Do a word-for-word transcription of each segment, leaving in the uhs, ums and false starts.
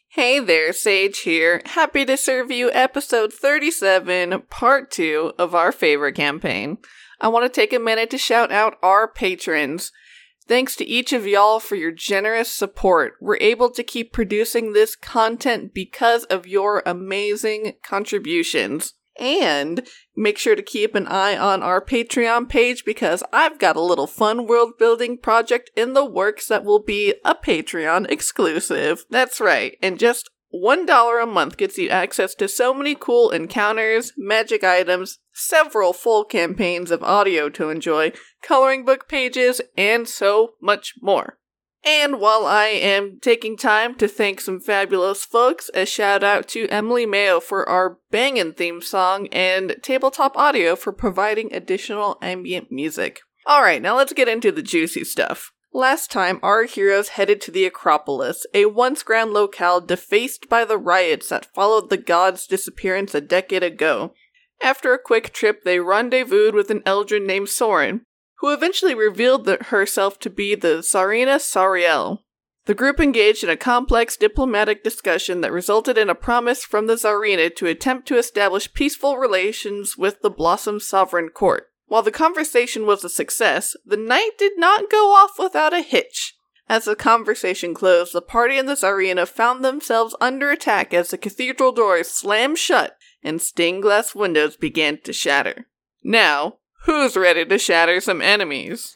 Hey there, Sage here. Happy to serve you episode thirty-seven, part two of our favorite campaign. I want to take a minute to shout out our patrons. Thanks to each of y'all for your generous support. We're able to keep producing this content because of your amazing contributions. And make sure to keep an eye on our Patreon page because I've got a little fun world building project in the works that will be a Patreon exclusive. That's right, and just one dollar a month gets you access to so many cool encounters, magic items, several full campaigns of audio to enjoy, coloring book pages, and so much more. And while I am taking time to thank some fabulous folks, a shout out to Emily Mayo for our bangin' theme song and Tabletop Audio for providing additional ambient music. Alright, now let's get into the juicy stuff. Last time, our heroes headed to the Acropolis, a once grand locale defaced by the riots that followed the god's disappearance a decade ago. After a quick trip, they rendezvoused with an Eldrin named Soren, who eventually revealed that herself to be the Tsarina Sariel. The group engaged in a complex diplomatic discussion that resulted in a promise from the Tsarina to attempt to establish peaceful relations with the Blossom Sovereign Court. While the conversation was a success, the night did not go off without a hitch. As the conversation closed, the party and the Tsarina found themselves under attack as the cathedral doors slammed shut and stained glass windows began to shatter. Now, who's ready to shatter some enemies?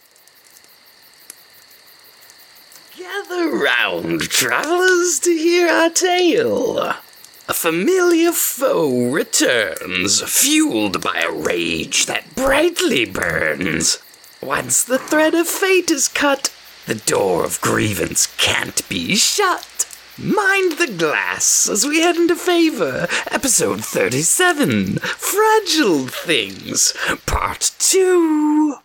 Gather round, travelers, to hear our tale. A familiar foe returns, fueled by a rage that brightly burns. Once the thread of fate is cut, the door of grievance can't be shut. Mind the glass as we head into favor. Episode thirty-seven, Fragile Things, Part two.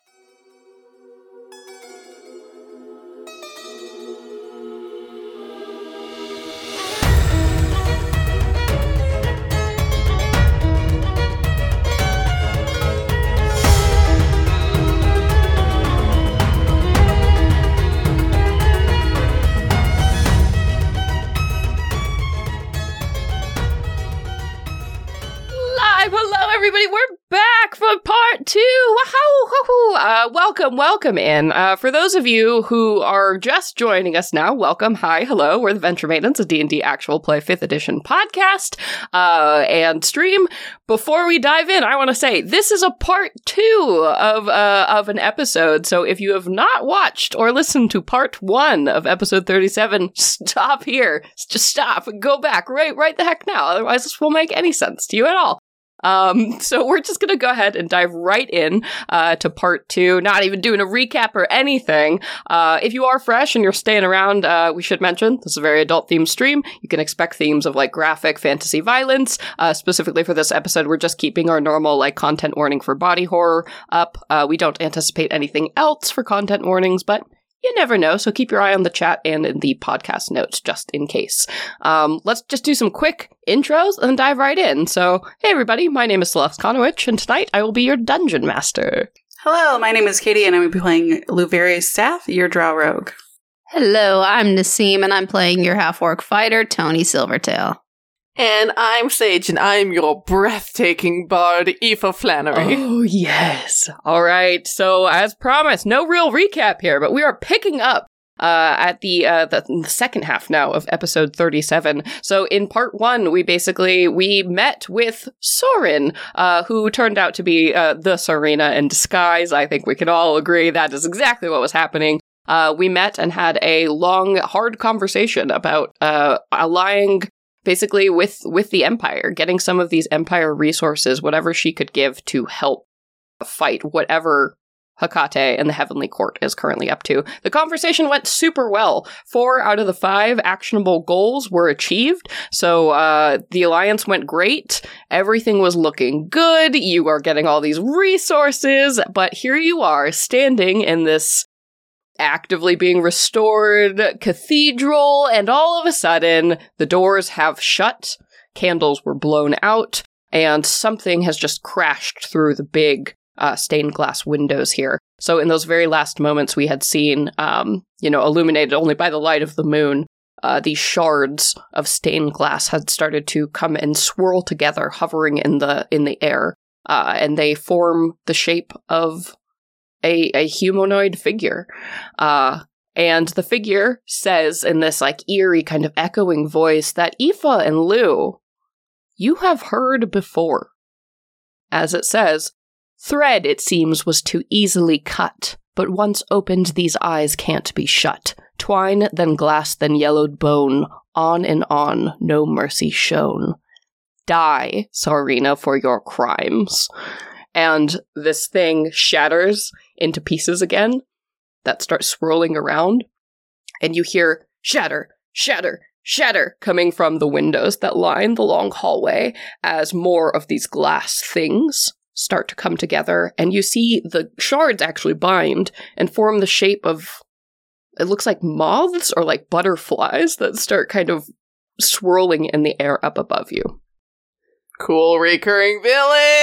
Hello, everybody. We're back from part two. Wahoo! Uh, welcome, welcome in. Uh, for those of you who are just joining us now, welcome. Hi, hello. We're the Venture Maidens, a D and D Actual Play fifth Edition podcast uh, and stream. Before we dive in, I want to say this is a part two of uh, of an episode. So if you have not watched or listened to part one of episode thirty-seven, stop here. Just stop and go back right, right the heck now. Otherwise, this won't make any sense to you at all. Um, so we're just gonna go ahead and dive right in, uh, to part two, not even doing a recap or anything. Uh, if you are fresh and you're staying around, uh, we should mention, this is a very adult-themed stream. You can expect themes of, like, graphic fantasy violence. Uh, specifically for this episode, we're just keeping our normal, like, content warning for body horror up. Uh, we don't anticipate anything else for content warnings, but you never know, so keep your eye on the chat and in the podcast notes, just in case. Um, let's just do some quick intros and dive right in. So, hey everybody, my name is Celeste Konowich, and tonight I will be your Dungeon Master. Hello, my name is Katie, and I will be playing Luverius Staff, your Drow Rogue. Hello, I'm Nassim, and I'm playing your half-orc fighter, Tony Silvertail. And I'm Sage, and I'm your breathtaking bard, Aoife Flannery. Oh, yes. All right, so as promised, no real recap here, but we are picking up uh, at the, uh, the the second half now of episode thirty-seven. So in part one, we basically, we met with Soren, uh, who turned out to be uh, the Tsarina in disguise. I think we can all agree that is exactly what was happening. Uh, we met and had a long, hard conversation about uh, allying basically with with the Empire, getting some of these Empire resources, whatever she could give to help fight whatever Hecate and the Heavenly Court is currently up to. The conversation went super well. Four out of the five actionable goals were achieved, so uh, the Alliance went great. Everything was looking good. You are getting all these resources, but here you are, standing in this actively being restored cathedral, and all of a sudden, the doors have shut, candles were blown out, and something has just crashed through the big uh, stained glass windows here. So in those very last moments we had seen, um, you know, illuminated only by the light of the moon, uh, these shards of stained glass had started to come and swirl together, hovering in the in the air, uh, and they form the shape of a, a humanoid figure. Uh, and the figure says in this like eerie kind of echoing voice that Aoife and Lou, you have heard before. As it says, thread, it seems, was too easily cut, but once opened these eyes can't be shut. Twine, then glass, then yellowed bone, on and on, no mercy shown. Die, Sarina, for your crimes. And this thing shatters into pieces again that start swirling around, and you hear shatter, shatter, shatter coming from the windows that line the long hallway as more of these glass things start to come together, and you see the shards actually bind and form the shape of, it looks like moths or like butterflies that start kind of swirling in the air up above you. Cool recurring villain!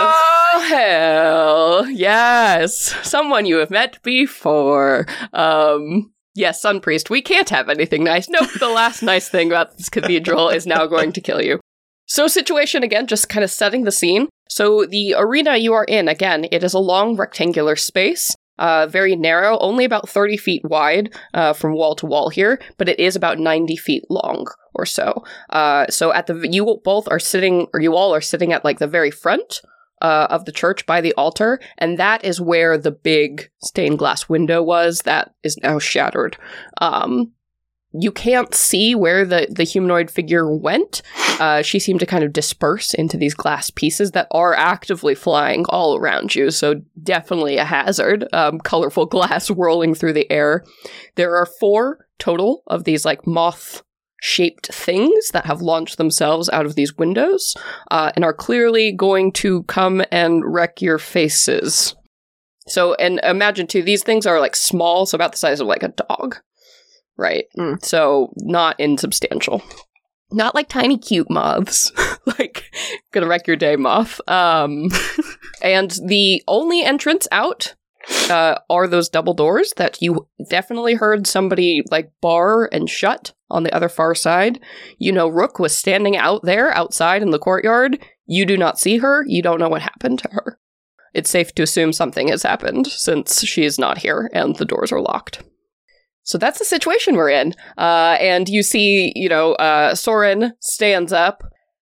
Oh, hell. Yes. Someone you have met before. Um, yes, Sun Priest, we can't have anything nice. Nope, the last nice thing about this cathedral is now going to kill you. So situation, again, just kind of setting the scene. So the arena you are in, again, it is a long rectangular space. Uh, very narrow, only about thirty feet wide uh, from wall to wall here, but it is about ninety feet long or so. Uh, so at the you both are sitting, or you all are sitting at like the very front uh, of the church by the altar, and that is where the big stained glass window was that is now shattered. Um, you can't see where the, the humanoid figure went. Uh, she seemed to kind of disperse into these glass pieces that are actively flying all around you, so definitely a hazard. Um, colorful glass whirling through the air. There are four total of these like moth-shaped things that have launched themselves out of these windows uh, and are clearly going to come and wreck your faces. So, and imagine too, these things are like small, so about the size of like a dog. Right. Mm. So not insubstantial. Not like tiny cute moths. Like, gonna wreck your day, moth. Um, and the only entrance out uh, are those double doors that you definitely heard somebody, like, bar and shut on the other far side. You know, Rook was standing out there outside in the courtyard. You do not see her. You don't know what happened to her. It's safe to assume something has happened since she is not here and the doors are locked. So that's the situation we're in. Uh, and you see, you know, uh, Soren stands up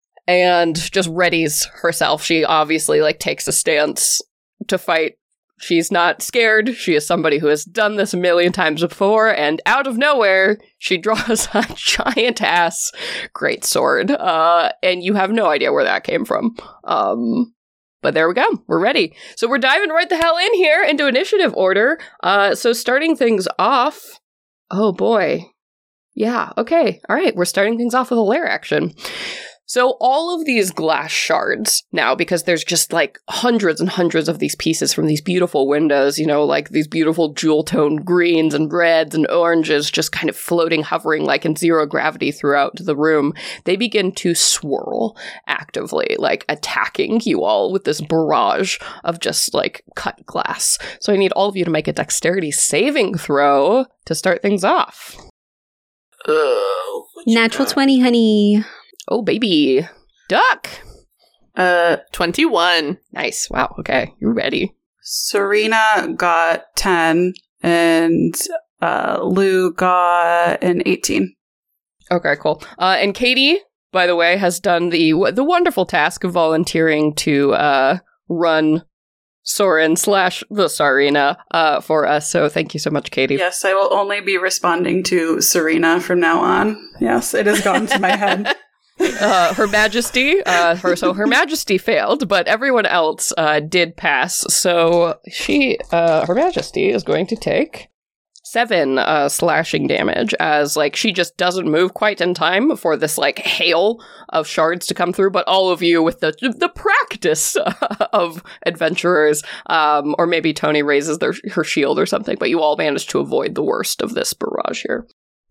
and just readies herself. She obviously, like, takes a stance to fight. She's not scared. She is somebody who has done this a million times before. And out of nowhere, she draws a giant-ass greatsword. Uh, and you have no idea where that came from. Um... But there we go. We're ready. So we're diving right the hell in here into initiative order. Uh, so starting things off... Oh boy. Yeah, okay. All right, we're starting things off with a lair action. So all of these glass shards now, because there's just like hundreds and hundreds of these pieces from these beautiful windows, you know, like these beautiful jewel-toned greens and reds and oranges just kind of floating, hovering like in zero gravity throughout the room, they begin to swirl actively, like attacking you all with this barrage of just like cut glass. So I need all of you to make a dexterity saving throw to start things off. Oh, Natural twenty, honey. Oh, baby. Duck. Uh, twenty-one. Nice. Wow. Okay. You're ready. Serena got ten, and uh, Lou got an eighteen. Okay, cool. Uh, and Katie, by the way, has done the the wonderful task of volunteering to uh, run Soren slash the Sarina uh, for us. So thank you so much, Katie. Yes, I will only be responding to Serena from now on. Yes, it has gotten to my head. Uh, Her Majesty, uh, her so Her Majesty failed, but everyone else uh, did pass. So she, uh, Her Majesty, is going to take seven uh, slashing damage as like she just doesn't move quite in time for this like hail of shards to come through. But all of you with the the practice of adventurers, um, or maybe Tony raises their her shield or something. But you all managed to avoid the worst of this barrage here.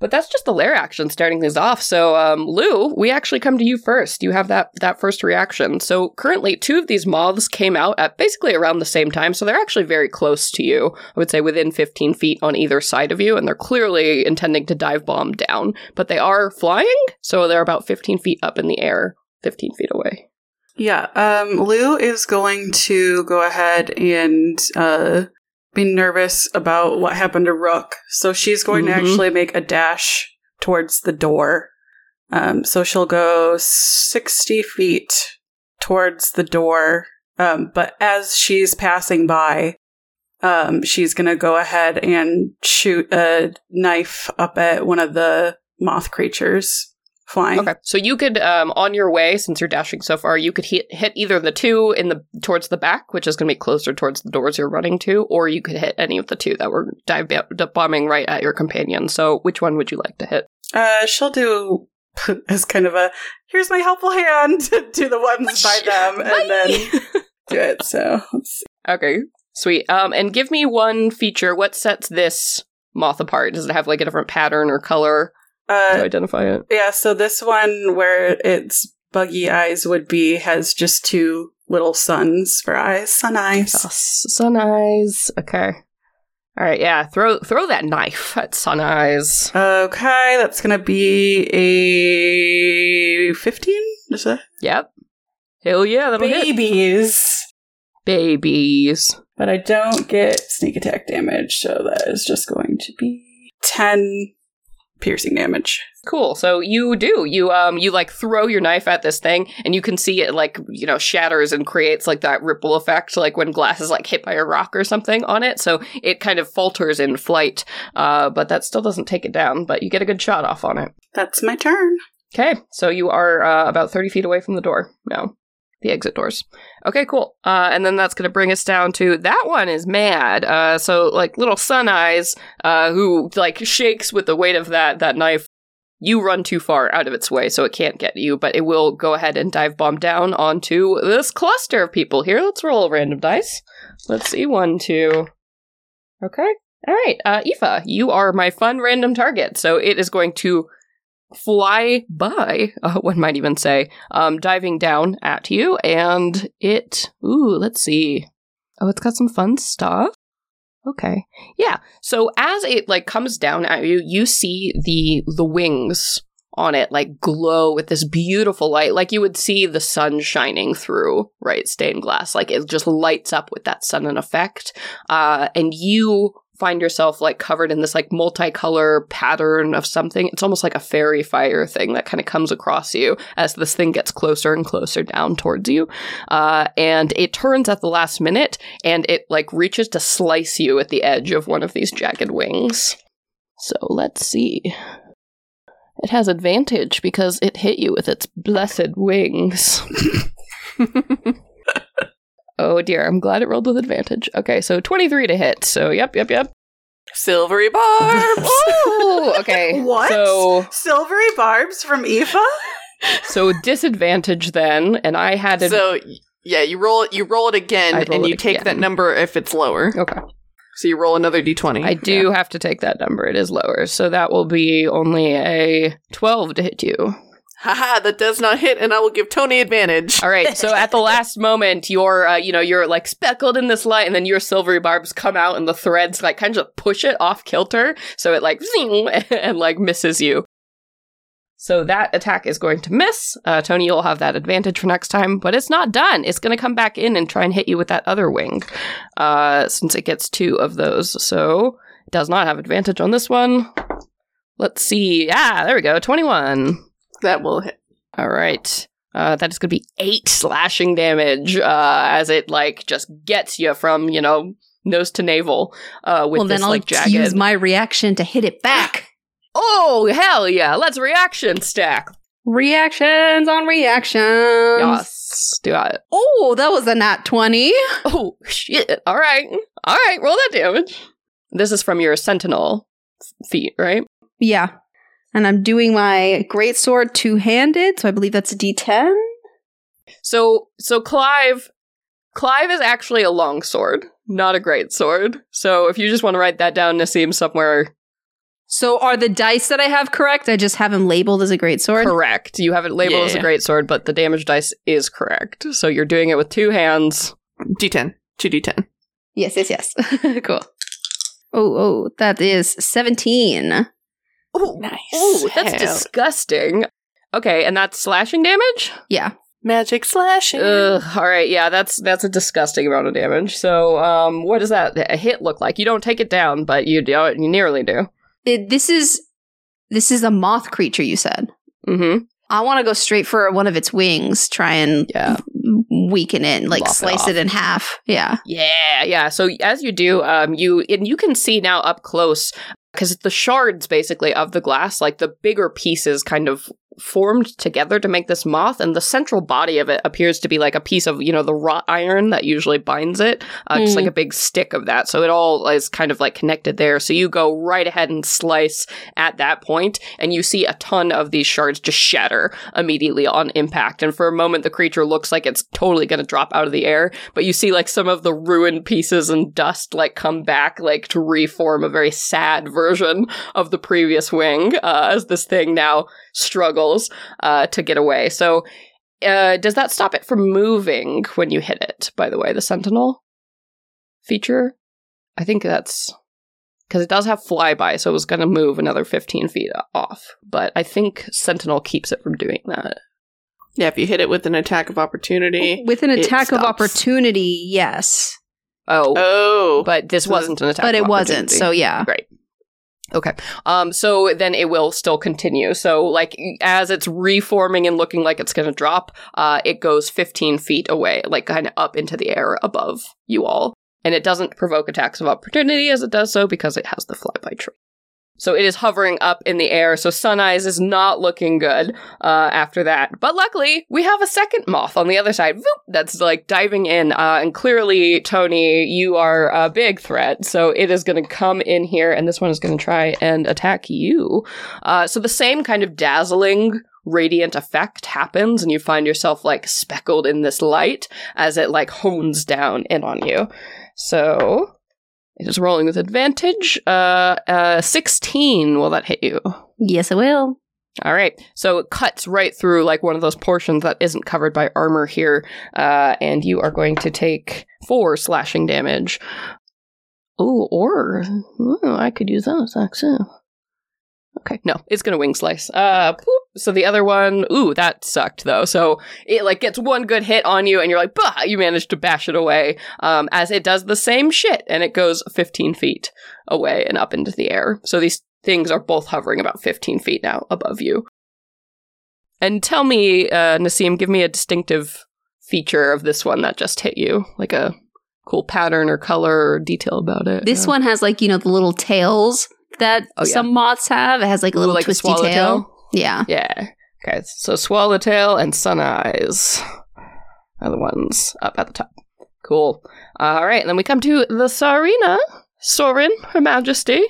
But that's just the lair action starting things off. So, um, Lou, we actually come to you first. You have that that first reaction. So currently, two of these moths came out at basically around the same time. So they're actually very close to you. I would say within fifteen feet on either side of you. And they're clearly intending to dive bomb down. But they are flying. So they're about fifteen feet up in the air, fifteen feet away. Yeah. Um, Lou is going to go ahead and uh, be nervous about what happened to Rook. So she's going mm-hmm. to actually make a dash towards the door. Um, so she'll go sixty feet towards the door. Um, but as she's passing by, um, she's going to go ahead and shoot a knife up at one of the moth creatures flying. Okay, so you could, um, on your way, since you're dashing so far, you could hit, hit either the two in the towards the back, which is going to be closer towards the doors you're running to, or you could hit any of the two that were dive bombing right at your companion. So which one would you like to hit? Uh, she'll do as kind of a, here's my helpful hand to the ones by them, and then do it. So let's see. Okay, sweet. Um, and give me one feature. What sets this moth apart? Does it have like a different pattern or color? Uh, to identify it. Yeah, so this one where its buggy eyes would be has just two little suns for eyes. Sun eyes. Oh, sun eyes. Okay. All right, yeah. Throw throw that knife at Sun Eyes. Okay, that's gonna be a fifteen. Is that? Yep. Hell yeah, that'll Babies. hit. Babies. But I don't get sneak attack damage, so that is just going to be ten piercing damage. Cool. So you do. You um you like throw your knife at this thing and you can see it like, you know, shatters and creates like that ripple effect like when glass is like hit by a rock or something on it. So it kind of falters in flight. Uh but that still doesn't take it down, but you get a good shot off on it. That's my turn. Okay. So you are uh, about thirty feet away from the door now. The exit doors. Okay, cool. Uh, and then that's going to bring us down to that one is mad. Uh, so like little Sun Eyes, uh, who like shakes with the weight of that that knife. You run too far out of its way, so it can't get you, but it will go ahead and dive bomb down onto this cluster of people here. Let's roll a random dice. Let's see, one, two. Okay. All right. Uh, Aoife, you are my fun random target, so it is going to fly by, uh, one might even say, um, diving down at you, and it, ooh, let's see. Oh, it's got some fun stuff. Okay. Yeah. So as it, like, comes down at you, you see the, the wings on it, like, glow with this beautiful light, like you would see the sun shining through, right, stained glass. Like, it just lights up with that sudden effect. Uh, and you find yourself like covered in this like multicolor pattern of something. It's almost like a fairy fire thing that kind of comes across you as this thing gets closer and closer down towards you. Uh, and it turns at the last minute and it like reaches to slice you at the edge of one of these jagged wings. So let's see. It has advantage because it hit you with its blessed wings. Oh dear, I'm glad it rolled with advantage. Okay, so twenty-three to hit. So yep, yep, yep. Silvery barbs! Ooh, okay. What? So, Silvery barbs from Aoife? so disadvantage then, and I had... Ad- so, yeah, you roll it, you roll it again, roll and it you take again. that number if it's lower. Okay. So you roll another d twenty. I do Yeah. have to take that number. It is lower. So that will be only a twelve to hit you. Haha, that does not hit, and I will give Tony advantage. All right, so at the last moment, you're, uh, you know, you're like speckled in this light, and then your silvery barbs come out, and the threads like kind of push it off kilter, so it like zing, and like misses you. So that attack is going to miss. Uh, Tony, you'll have that advantage for next time, but it's not done. It's going to come back in and try and hit you with that other wing, uh, since it gets two of those. So it does not have advantage on this one. Let's see. Ah, there we go. twenty-one. That will hit. All right. Uh, that is going to be eight slashing damage uh, as it, like, just gets you from, you know, nose to navel uh, with well, this, then I'll like, jagged... use my reaction to hit it back. Oh, hell yeah. Let's reaction stack. Reactions on reactions. Yes. Do it. Oh, that was a nat twenty. Oh, shit. All right. All right. Roll that damage. This is from your sentinel feat, right? Yeah. And I'm doing my greatsword two-handed, so I believe that's a d ten. So, so Clive, Clive is actually a longsword, not a greatsword. So if you just want to write that down, Nassim, somewhere, So are the dice that I have correct? I just have him labeled as a greatsword? Correct. You have it labeled Yeah. as a greatsword, but the damage dice is correct. So you're doing it with two hands. D ten. two D ten. Yes, yes, yes. Cool. Oh, oh, that is seventeen. Oh, Nice. Oh, that's Hell. disgusting. Okay, and that's slashing damage? Yeah. Magic slashing. Ugh, all right, yeah, that's that's a disgusting amount of damage. So, um, what does that a hit look like? You don't take it down, but you do, you nearly do. It, this is this is a moth creature, you said. Mm-hmm. I want to go straight for one of its wings, try and Yeah. weaken it, and like Lop it slice off. it in half. Yeah. Yeah, yeah. So as you do, um, you and you can see now up close because the shards basically of the glass, like the bigger pieces, kind of formed together to make this moth, and the central body of it appears to be like a piece of, you know, the wrought iron that usually binds it, uh, just Mm. like a big stick of that. So it all is kind of like connected there. So you go right ahead and slice at that point, and you see a ton of these shards just shatter immediately on impact. And for a moment, the creature looks like it's totally going to drop out of the air, but you see like some of the ruined pieces and dust like come back, like to reform a very sad version of the previous wing, uh, as this thing now struggles uh, to get away. So uh, does that stop it from moving when you hit it, by the way, the Sentinel feature? I think that's... because it does have flyby, so it was going to move another fifteen feet off. But I think Sentinel keeps it from doing that. Yeah, if you hit it with an attack of opportunity. With an it attack of stops. opportunity, yes. Oh, Oh. but this So- wasn't an attack But of it wasn't, opportunity. so yeah. Great. Okay. Um, so then it will still continue. So, like, as it's reforming and looking like it's going to drop, uh, it goes fifteen feet away, like, kind of up into the air above you all. And it doesn't provoke attacks of opportunity as it does so because it has the flyby trait. So it is hovering up in the air, so Sun Eyes is not looking good uh, after that. But luckily, we have a second moth on the other side. Voop, that's like diving in. Uh, and clearly, Tony, you are a big threat. So it is going to come in here, and this one is going to try and attack you. Uh, so the same kind of dazzling radiant effect happens, and you find yourself like speckled in this light as it like hones down in on you. So... it is rolling with advantage. Uh, uh, sixteen, will that hit you? Yes, it will. All right. So it cuts right through like one of those portions that isn't covered by armor here. Uh, and you are going to take four slashing damage. Oh, or oh, I could use those, actually. Okay, no, it's gonna wing slice. Uh, poop. So the other one, ooh, that sucked though. So it like gets one good hit on you, and you're like, bah! You manage to bash it away. Um, as it does the same shit, and it goes fifteen feet away and up into the air. So these things are both hovering about fifteen feet now above you. And tell me, uh, Nassim, give me a distinctive feature of this one that just hit you, like a cool pattern or color or detail about it. This Yeah. one has like, you know, the little tails that Oh, yeah. some moths have. It has like a Ooh, little like a twisty swallowtail? tail. Yeah. Yeah. Okay, so Swallowtail and Sun Eyes are the ones up at the top. Cool. All right, and then we come to the Tsarina. Sorin, Her Majesty.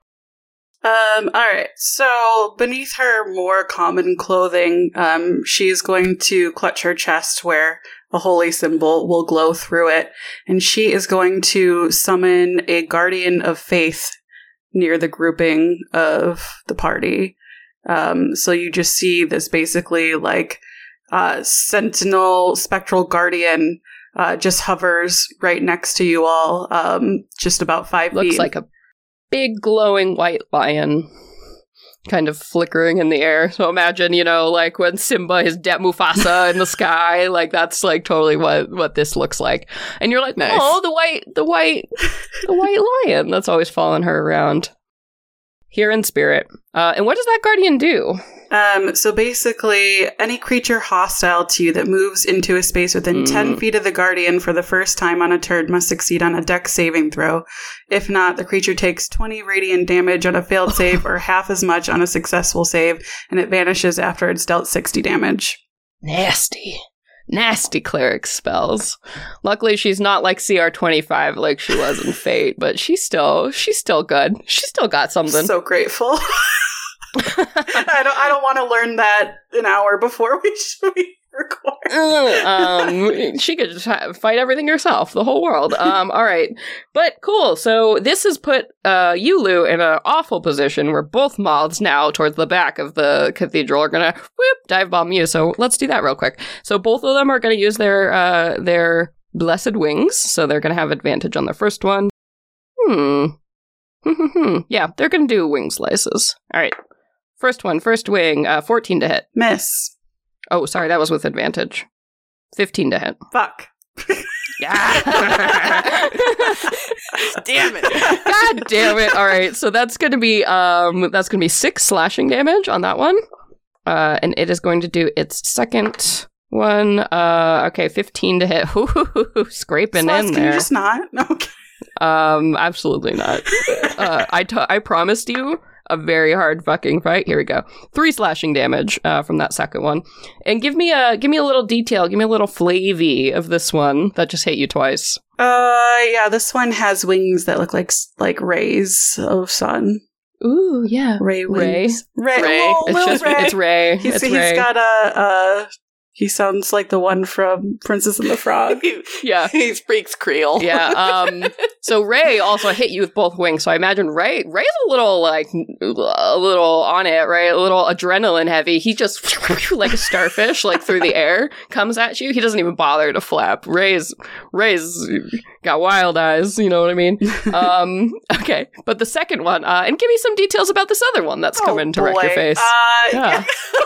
Um, alright, so beneath her more common clothing, um, she's going to clutch her chest where a holy symbol will glow through it, and she is going to summon a guardian of faith near the grouping of the party. Um, so you just see this basically like uh, sentinel spectral guardian uh, just hovers right next to you all, um, just about five Looks feet. like a big glowing white lion kind of flickering in the air. So imagine, you know, like when Simba is De Mufasa in the sky, like that's like totally what, what this looks like. And you're like, Nice. oh, the white, the white, the white lion that's always following her around. Here in spirit. Uh, and what does that guardian do? Um, so basically, any creature hostile to you that moves into a space within Mm. ten feet of the Guardian for the first time on a turn must succeed on a dex saving throw. If not, the creature takes twenty radiant damage on a failed save or half as much on a successful save, and it vanishes after it's dealt sixty damage. Nasty. Nasty cleric spells. Luckily, she's not like C R twenty-five like she was in Fate, but she's still, she's still good. She's still got something. So grateful. I don't. I don't want to learn that an hour before we should we record. um, she could just ha- fight everything herself, the whole world. Um, all right, but cool. So this has put uh, you, Lou, in an awful position where both moths now towards the back of the cathedral are gonna whoop dive bomb you. So let's do that real quick. So both of them are gonna use their uh, their blessed wings. So they're gonna have advantage on the first one. Hmm. Yeah, they're gonna do wing slices. All right. First one, first wing, uh, fourteen to hit. Miss. Oh, sorry, that was with advantage. fifteen to hit. Fuck. Yeah. Damn it. God damn it. All right, so that's going to be um that's going to be six slashing damage on that one. Uh and it is going to do its second one. Uh okay, fifteen to hit. Ooh, scraping Sluts, in can there. you just not? No, okay. Um absolutely not. uh I t- I promised you a very hard fucking fight. Here we go. Three slashing damage uh, from that second one. And give me a give me a little detail, give me a little flavy of this one that just hit you twice. Uh, yeah, this one has wings that look like s- like rays of sun. Ooh, yeah. Ray Ray. wings. Ray. Ray. Little, It's little just Ray. it's Ray. He's, it's he's Ray. got a. Uh, he sounds like the one from Princess and the Frog. Yeah. He speaks Creole. Yeah. Um. So Ray also hit you with both wings. So I imagine Ray. Ray's a little like a little on it, right? A little adrenaline heavy. He just like a starfish, like through the air, comes at you. He doesn't even bother to flap. Ray's Ray's got wild eyes. You know what I mean? Um. Okay. But the second one, uh, and give me some details about this other one that's coming to wreck your boy. face. Uh, Yeah.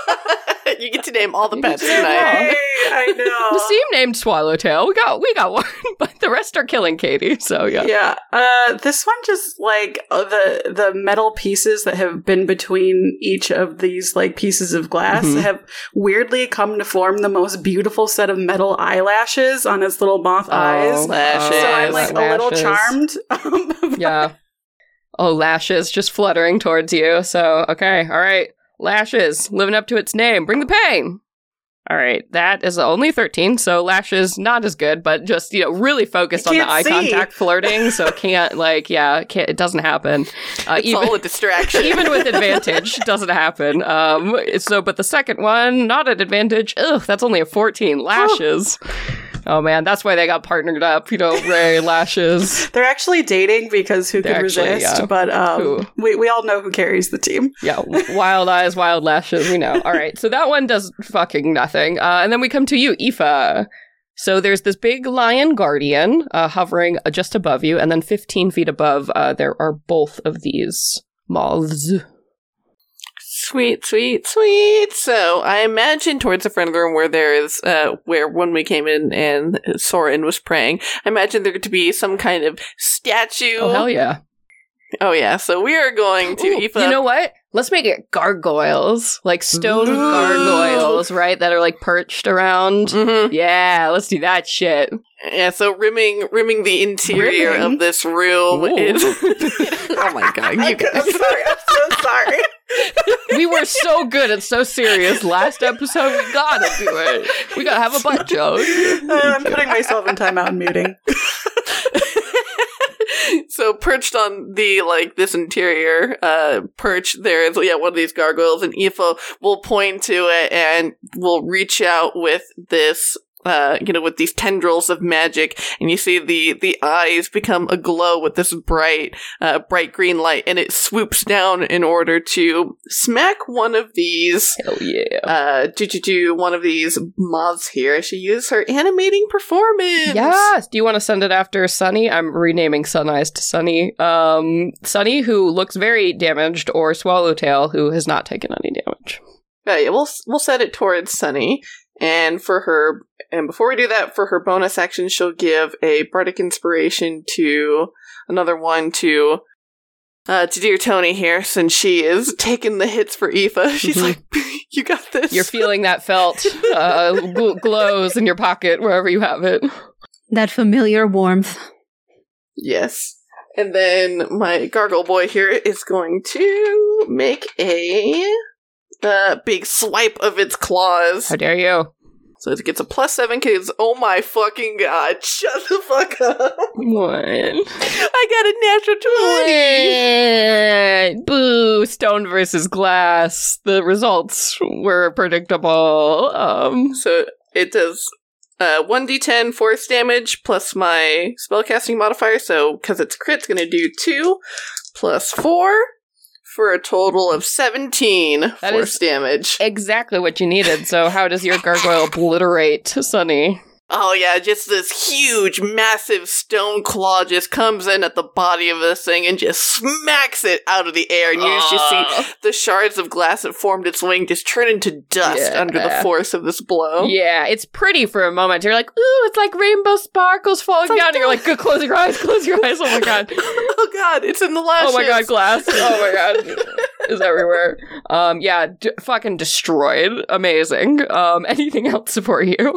You get to name all the You get pets to name tonight. Hey, I know. Nassim named Swallowtail. We got we got one, but the rest are killing Katie. So yeah. Yeah, uh, this one just like uh, the the metal pieces that have been between each of these like pieces of glass Mhm. have weirdly come to form the most beautiful set of metal eyelashes on its little moth eyes. lashes. So I'm like a little lashes. charmed. Yeah. Oh, lashes just fluttering towards you. So, okay. All right. Lashes, living up to its name. Bring the pain. All right. That is only thirteen. So, lashes, not as good, but just, you know, really focused on the can't eye see. contact flirting. So, can't, like, yeah, can't, it doesn't happen. Uh, It's all a distraction. even with advantage, doesn't happen. Um, so, but the second one, not at advantage. Ugh, that's only a fourteen. Lashes. Oh man, that's why they got partnered up. You know, Ray, Lashes. They're actually dating because who They're could actually, resist? yeah. But um, Who? we we all know who carries the team. Yeah, wild eyes, wild lashes. We know. All right, so that one does fucking nothing. Uh, and then we come to you, Aoife. So there's this big lion guardian uh, hovering just above you, and then fifteen feet above, uh, there are both of these moths. Sweet, sweet, sweet. So I imagine towards the front of the room where there is, uh, where when we came in and Soren was praying, I imagine there to be some kind of statue. Oh hell yeah! Oh yeah. So we are going to Ooh, Aoife. you know what? Let's make it gargoyles, like stone Ooh. gargoyles, right? That are like perched around. Mhm. Yeah, let's do that shit. Yeah, so rimming rimming the interior Rimming? of this room Ooh. is oh my god, you I'm guys. sorry. I'm so sorry. We were so good and so serious last episode. We gotta do it. We gotta have a butt joke. Uh, I'm putting myself in timeout and muting. So perched on the like this interior uh perch there is yeah one of these gargoyles, and Aoife will point to it and will reach out with this uh you know with these tendrils of magic, and you see the the eyes become aglow with this bright uh bright green light, and it swoops down in order to smack one of these Hell yeah. uh do do do one of these moths here as she uses her animating performance. Yes. Do you want to send it after Sunny? I'm renaming Sun Eyes to Sunny. Um, Sunny, who looks very damaged, or Swallowtail, who has not taken any damage. Uh, yeah, we'll we'll set it towards Sunny, and for her, and before we do that, for her bonus action, she'll give a bardic inspiration to another one to uh to dear Tony here, since she is taking the hits for Aoife. She's Mhm. like, "You got this." You're feeling that felt uh, gl- glows in your pocket wherever you have it. That familiar warmth. Yes. And then my gargoyle boy here is going to make a uh, big swipe of its claws. How dare you? So it gets a plus seven because, oh my fucking god, shut the fuck up. What? I got a natural twenty. What? Boo! Stone versus glass. The results were predictable. Um, So it does uh, one d ten force damage plus my spellcasting modifier. So because it's crit, it's going to do two plus four for a total of seventeen That force is- damage. exactly what you needed. So how does your gargoyle obliterate Sunny? Oh yeah, just this huge, massive stone claw just comes in at the body of this thing and just smacks it out of the air, and you just see the shards of glass that formed its wing just turn into dust Yeah. under the force of this blow. Yeah, it's pretty for a moment. You're like, ooh, it's like rainbow sparkles falling like down. And you're like, "Good, close your eyes, close your eyes. Oh my god. Oh god, it's in the lashes. Oh my god, glass. Oh my god. Is everywhere. Um, yeah, d- fucking destroyed. Amazing. Um, anything else for you?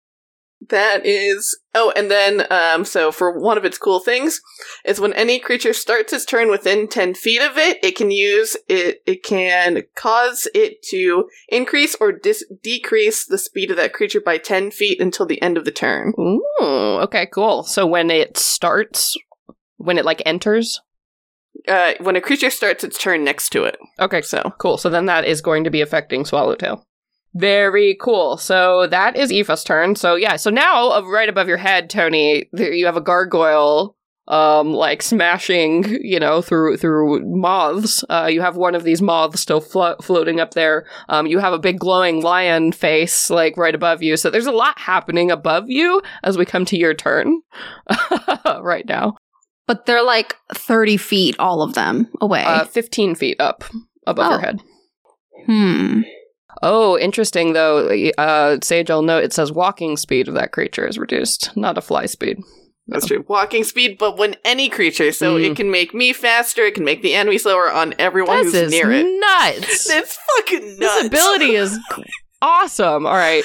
That is... Oh, and then, um, so for one of its cool things, is when any creature starts its turn within ten feet of it, it can use it, it can cause it to increase or dis- decrease the speed of that creature by ten feet until the end of the turn. Ooh, okay, cool. So when it starts, when it like enters? Uh, when a creature starts its turn next to it. Okay, so cool. So then that is going to be affecting Swallowtail. Very cool. So that is Aoife's turn. So yeah, so now uh, right above your head, Tony, there you have a gargoyle um like smashing, you know, through through moths. Uh you have one of these moths still flo- floating up there. Um you have a big glowing lion face like right above you. So there's a lot happening above you as we come to your turn right now. But they're like thirty feet, all of them, away. Uh fifteen feet up above Oh. your head. hmm. Oh, interesting, though. Uh, Sage, I'll note it says walking speed of that creature is reduced, not a fly speed. That's true. Walking speed, but when any creature, so Mm. it can make me faster, it can make the enemy slower on everyone This who's is near it. nuts. It's fucking nuts. This ability is awesome. All right.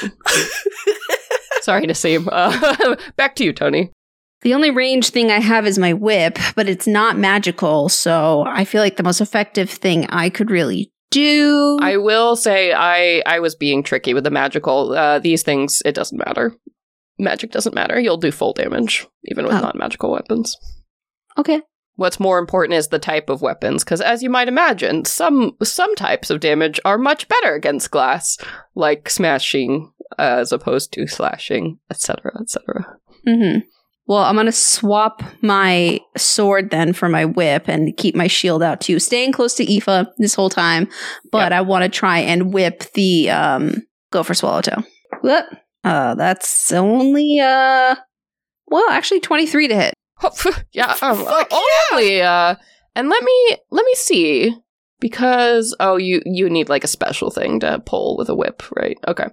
Sorry, Nassim. Uh, back to you, Tony. The only range thing I have is my whip, but it's not magical, so I feel like the most effective thing I could really do. I will say I, I was being tricky with the magical. Uh, these things, it doesn't matter. Magic doesn't matter. You'll do full damage, even with Oh. non-magical weapons. Okay. What's more important is the type of weapons, because as you might imagine, some some types of damage are much better against glass, like smashing uh, as opposed to slashing, et cetera, et cetera. Mm-hmm. Well, I'm going to swap my sword then for my whip and keep my shield out too. Staying close to Aoife this whole time, but Yep. I want to try and whip the um, Gopher Swallowtail. Whoop. Uh, that's only, uh, well, actually twenty-three to hit. yeah, um, Fuck oh, only, uh, and let me let me see, because oh, you you need like a special thing to pull with a whip, right? Okay,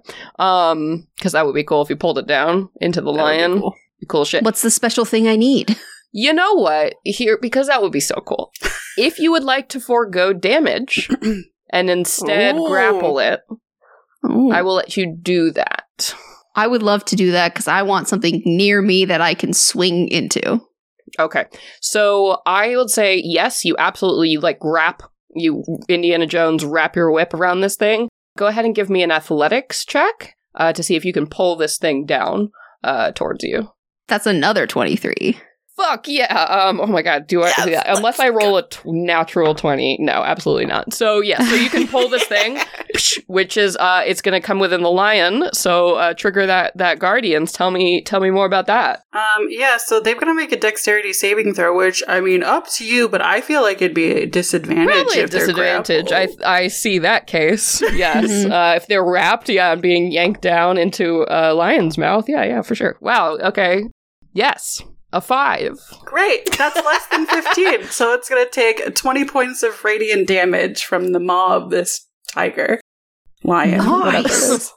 um, because that would be cool if you pulled it down into the That would be lion. cool. Cool shit. What's the special thing I need? You know what? Here, because that would be so cool. If you would like to forego damage and instead Ooh. grapple it, Ooh. I will let you do that. I would love to do that because I want something near me that I can swing into. Okay. So I would say, yes, you absolutely, like, wrap, you, Indiana Jones, wrap your whip around this thing. Go ahead and give me an athletics check uh, to see if you can pull this thing down uh, towards you. That's another twenty-three. Fuck yeah. Um, oh my god, do I? Yes, Yeah, unless I roll a t- natural twenty. No, absolutely not. So, yeah, so you can pull this thing, which is, uh, it's going to come within the lion. So, uh, trigger that, that guardians. Tell me, tell me more about that. Um, yeah, so they're gonna make a dexterity saving throw, which, I mean, up to you, but I feel like it'd be a disadvantage Probably a if they're disadvantage. I grappled. I see that case. Yes. Mhm. uh, if they're wrapped, yeah, and being yanked down into a lion's mouth. Yeah, yeah, for sure. Wow. Okay. Yes. A five. Great, that's less than fifteen, so it's gonna take twenty points of radiant damage from the maw of this tiger. Lion, whatever it Nice. is.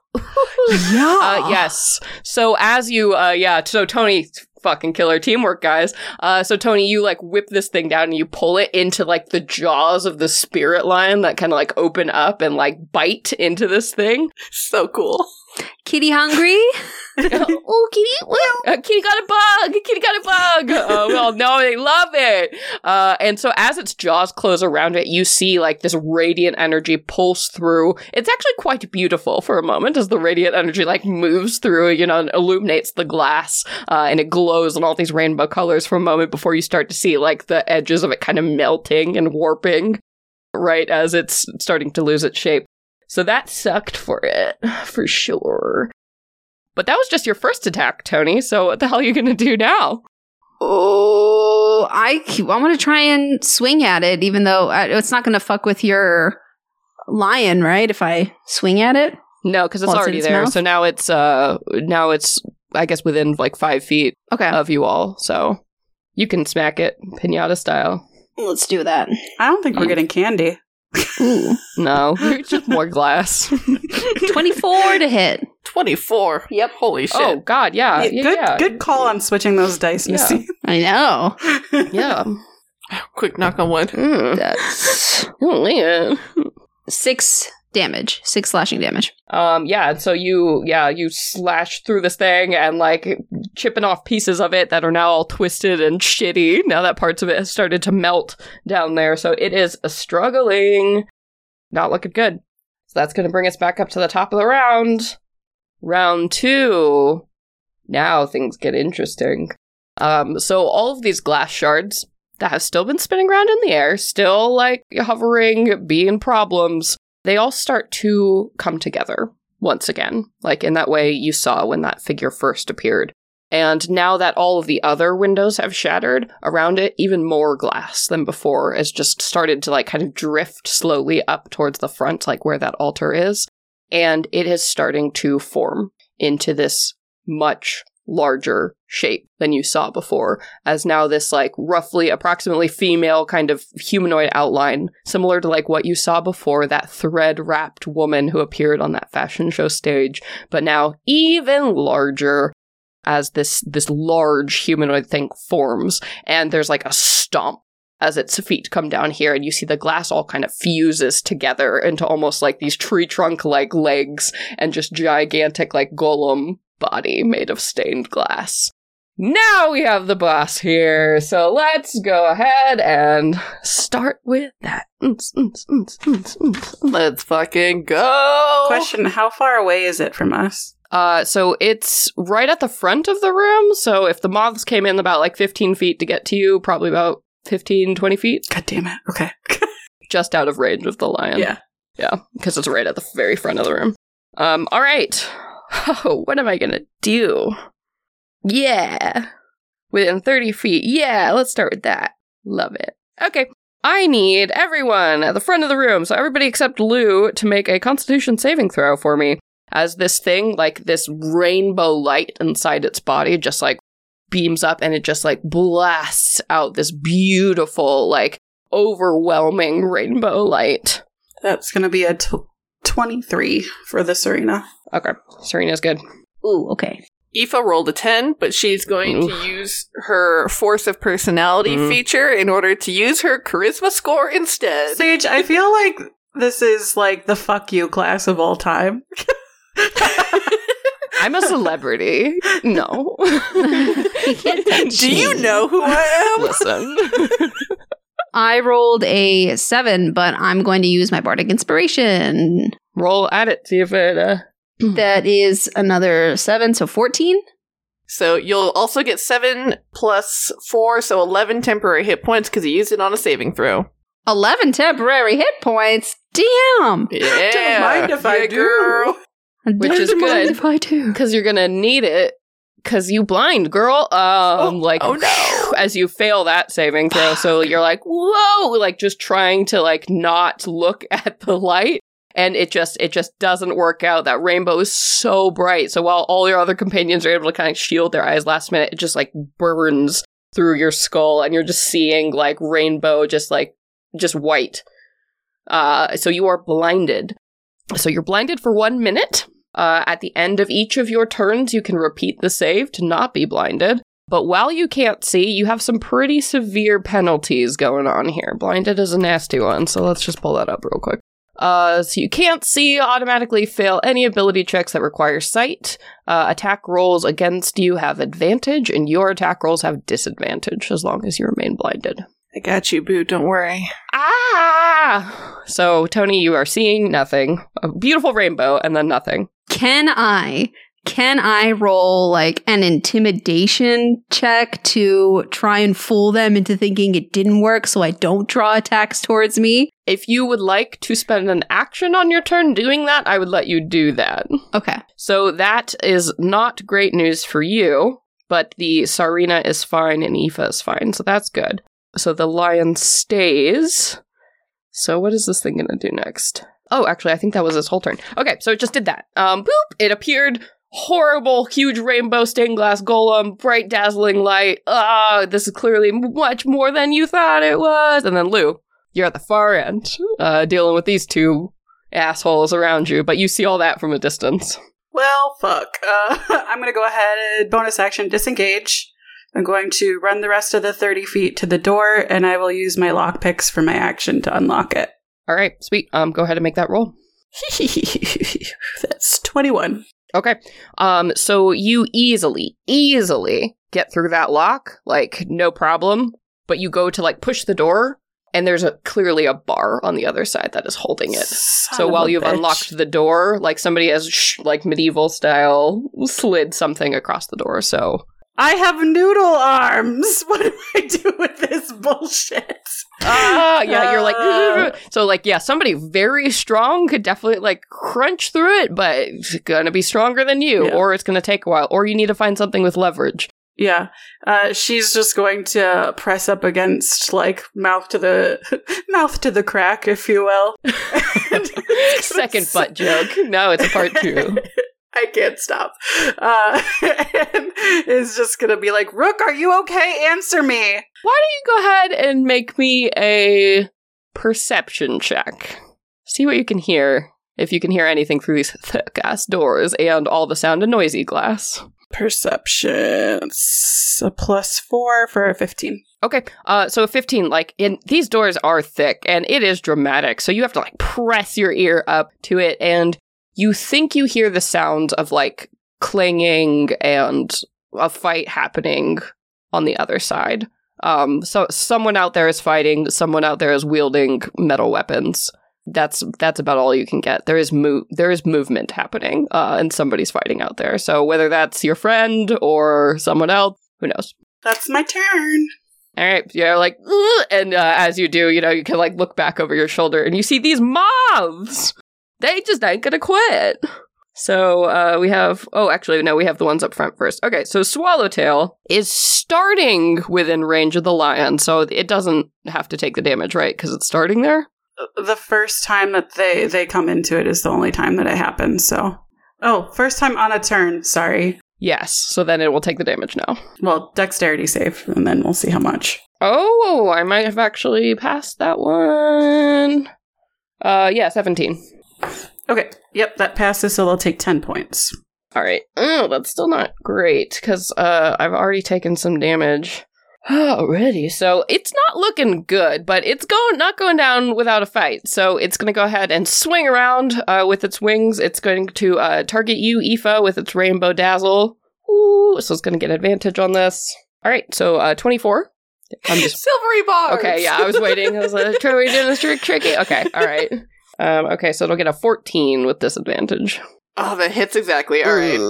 Yeah. Uh, yes. So as you, uh, yeah. So Tony, fucking killer teamwork, guys. Uh, so Tony, you like whip this thing down and you pull it into like the jaws of the spirit lion that kind of like open up and like bite into this thing. So cool. Kitty hungry? Oh, Kitty! Uh, Kitty got a bug! Kitty got a bug! Uh, well, no, they love it! Uh, and so as its jaws close around it, you see, like, this radiant energy pulse through. It's actually quite beautiful for a moment as the radiant energy, like, moves through, you know, and illuminates the glass, uh, and it glows in all these rainbow colors for a moment before you start to see, like, the edges of it kind of melting and warping right as it's starting to lose its shape. So that sucked for it, for sure. But that was just your first attack, Tony, so what the hell are you going to do now? Oh, I, I want to try and swing at it, even though I, it's not going to fuck with your lion, right? If I swing at it? No, because it's Well, it's in already its there, mouth? so now it's, uh, now it's, I guess, within, like, five feet Okay, of you all, so you can smack it, pinata style. let's do that. I don't think we're getting candy. Ooh. No, it's just more glass. twenty-four to hit. twenty-four. Yep. Holy shit. Oh, God, yeah. Yeah, yeah, good, yeah. good call on switching those dice, Yeah. Missy. I know. Yeah. Quick knock on wood. Mm. That's Oh, man. six damage. Six slashing damage. Um, yeah, and so you, yeah, you slash through this thing and, like, chipping off pieces of it that are now all twisted and shitty, now that parts of it has started to melt down there, so it is struggling. Not looking good. So that's gonna bring us back up to the top of the round. Round two. Now things get interesting. Um, so all of these glass shards that have still been spinning around in the air, still, like, hovering, being problems, they all start to come together once again, like in that way you saw when that figure first appeared. And now that all of the other windows have shattered, around it, even more glass than before has just started to, like, kind of drift slowly up towards the front, like where that altar is. And it is starting to form into this much larger shape than you saw before, as now this, like, roughly approximately female kind of humanoid outline, similar to, like, what you saw before, that thread-wrapped woman who appeared on that fashion show stage, but now even larger as this this large humanoid thing forms, and there's, like, a stomp as its feet come down here, and you see the glass all kind of fuses together into almost like these tree trunk-like legs and just gigantic, like, golem body made of stained glass. Now we have the boss here, so let's go ahead and start with that. Let's fucking go. Question, how far away is it from us? Uh, so it's right at the front of the room, so if the moths came in about like fifteen feet to get to you, probably about fifteen, twenty feet. God damn it. Okay. Just out of range of the lion. Yeah. Yeah, because it's right at the very front of the room. Um, alright. Oh, what am I gonna do? Yeah. Within thirty feet. Yeah, let's start with that. Love it. Okay. I need everyone at the front of the room, so everybody except Lou, to make a Constitution saving throw for me. As this thing, like this rainbow light inside its body, just like beams up and it just like blasts out this beautiful, like overwhelming rainbow light. That's going to be a t- twenty-three for the Serena. Okay, Serena's good. Ooh, okay. Aoife rolled a ten, but she's going Oof. to use her force of personality Mhm. feature feature in order to use her charisma score instead. Sage, I feel like this is like the fuck you class of all time. I'm a celebrity. No. You can't touch Do you me. know who I am? Listen. I rolled a seven, but I'm going to use my bardic inspiration. Roll at it, see if it, uh... That is another seven, so fourteen. So you'll also get seven plus four, so eleven temporary hit points because you used it on a saving throw. eleven temporary hit points. Damn. Yeah. Don't mind if I Yeah, do. girl. Which is Don't mind good. if I do. Because you're gonna need it. Because you blind, girl. Um, Oh, like, oh no. as you fail that saving throw, so you're like, whoa, like just trying to like not look at the light, and it just it just doesn't work out. That rainbow is so bright. So while all your other companions are able to kind of shield their eyes last minute, it just like burns through your skull, and you're just seeing like rainbow, just like just white. Uh, so you are blinded. So you're blinded for one minute. Uh, at the end of each of your turns, you can repeat the save to not be blinded. But while you can't see, you have some pretty severe penalties going on here. Blinded is a nasty one, so let's just pull that up real quick. Uh, so you can't see, automatically fail any ability checks that require sight. Uh, attack rolls against you have advantage, and your attack rolls have disadvantage as long as you remain blinded. I got you, Boo. Don't worry. Ah! So, Tony, you are seeing nothing. A beautiful rainbow, and then nothing. Can I, can I roll like an intimidation check to try and fool them into thinking it didn't work so I don't draw attacks towards me? If you would like to spend an action on your turn doing that, I would let you do that. Okay. So that is not great news for you, but the Sarina is fine and Aoife is fine, so that's good. So the lion stays. So what is this thing going to do next? Oh, actually, I think that was its whole turn. Okay, so it just did that. Um, boop! It appeared. Horrible, huge rainbow stained glass golem, bright, dazzling light. Ah, this is clearly much more than you thought it was. And then Lou, you're at the far end, uh, dealing with these two assholes around you, but you see all that from a distance. Well, fuck. Uh, I'm going to go ahead and bonus action disengage. I'm going to run the rest of the thirty feet to the door, and I will use my lockpicks for my action to unlock it. All right, sweet. Um, go ahead and make that roll. That's twenty-one. Okay. Um, so you easily, easily get through that lock, like, no problem. But you go to, like, push the door, and there's a clearly a bar on the other side that is holding it. Son so of while a you've bitch. unlocked the door, like, somebody has, sh- like, medieval style, slid something across the door, so... I have noodle arms! What do I do with this bullshit? Ah, yeah, you're like... Uh. So, like, yeah, somebody very strong could definitely, like, crunch through it, but it's gonna be stronger than you, Yeah. or it's gonna take a while, or you need to find something with leverage. Yeah, uh, she's just going to press up against, like, mouth to the mouth to the crack, if you will. Second butt joke. No, it's a part two. I can't stop. Uh, and is just gonna be like, Rook, are you okay? Answer me. Why don't you go ahead and make me a perception check? See what you can hear. If you can hear anything through these thick-ass doors and all the sound of noisy glass. Perception. It's a plus four for a fifteen. Okay, uh, so fifteen, like, in, these doors are thick, and it is dramatic, so you have to, like, press your ear up to it, and you think you hear the sounds of, like, clanging and a fight happening on the other side. Um, so someone out there is fighting, someone out there is wielding metal weapons. That's that's about all you can get. There is mo- there is movement happening, uh, and somebody's fighting out there. So whether that's your friend or someone else, who knows? That's my turn. All right, you're like, ugh! And uh, as you do, you know, you can, like, look back over your shoulder, and you see these moths! They just ain't gonna quit. So, uh, we have... Oh, actually, no, we have the ones up front first. Okay, so Swallowtail is starting within range of the lion, so it doesn't have to take the damage, right? Because it's starting there? The first time that they, they come into it is the only time that it happens, so... Oh, first time on a turn, sorry. Yes, so then it will take the damage now. Well, dexterity save, and then we'll see how much. Oh, I might have actually passed that one. Uh, yeah, seventeen. Okay, yep, that passes, so they'll take ten points. All right. Oh, that's still not great, because uh, I've already taken some damage already. So it's not looking good, but it's going not going down without a fight. So it's going to go ahead and swing around uh, with its wings. It's going to uh, target you, Aoife, with its Rainbow Dazzle. Ooh, so it's going to get advantage on this. All right, so uh, twenty-four. I'm just... Silvery bars! Okay, yeah, I was waiting. I was like, are we doing this trick tricky? Okay, all right. Um, okay, so it'll get a fourteen with disadvantage. Oh, that hits exactly. All right.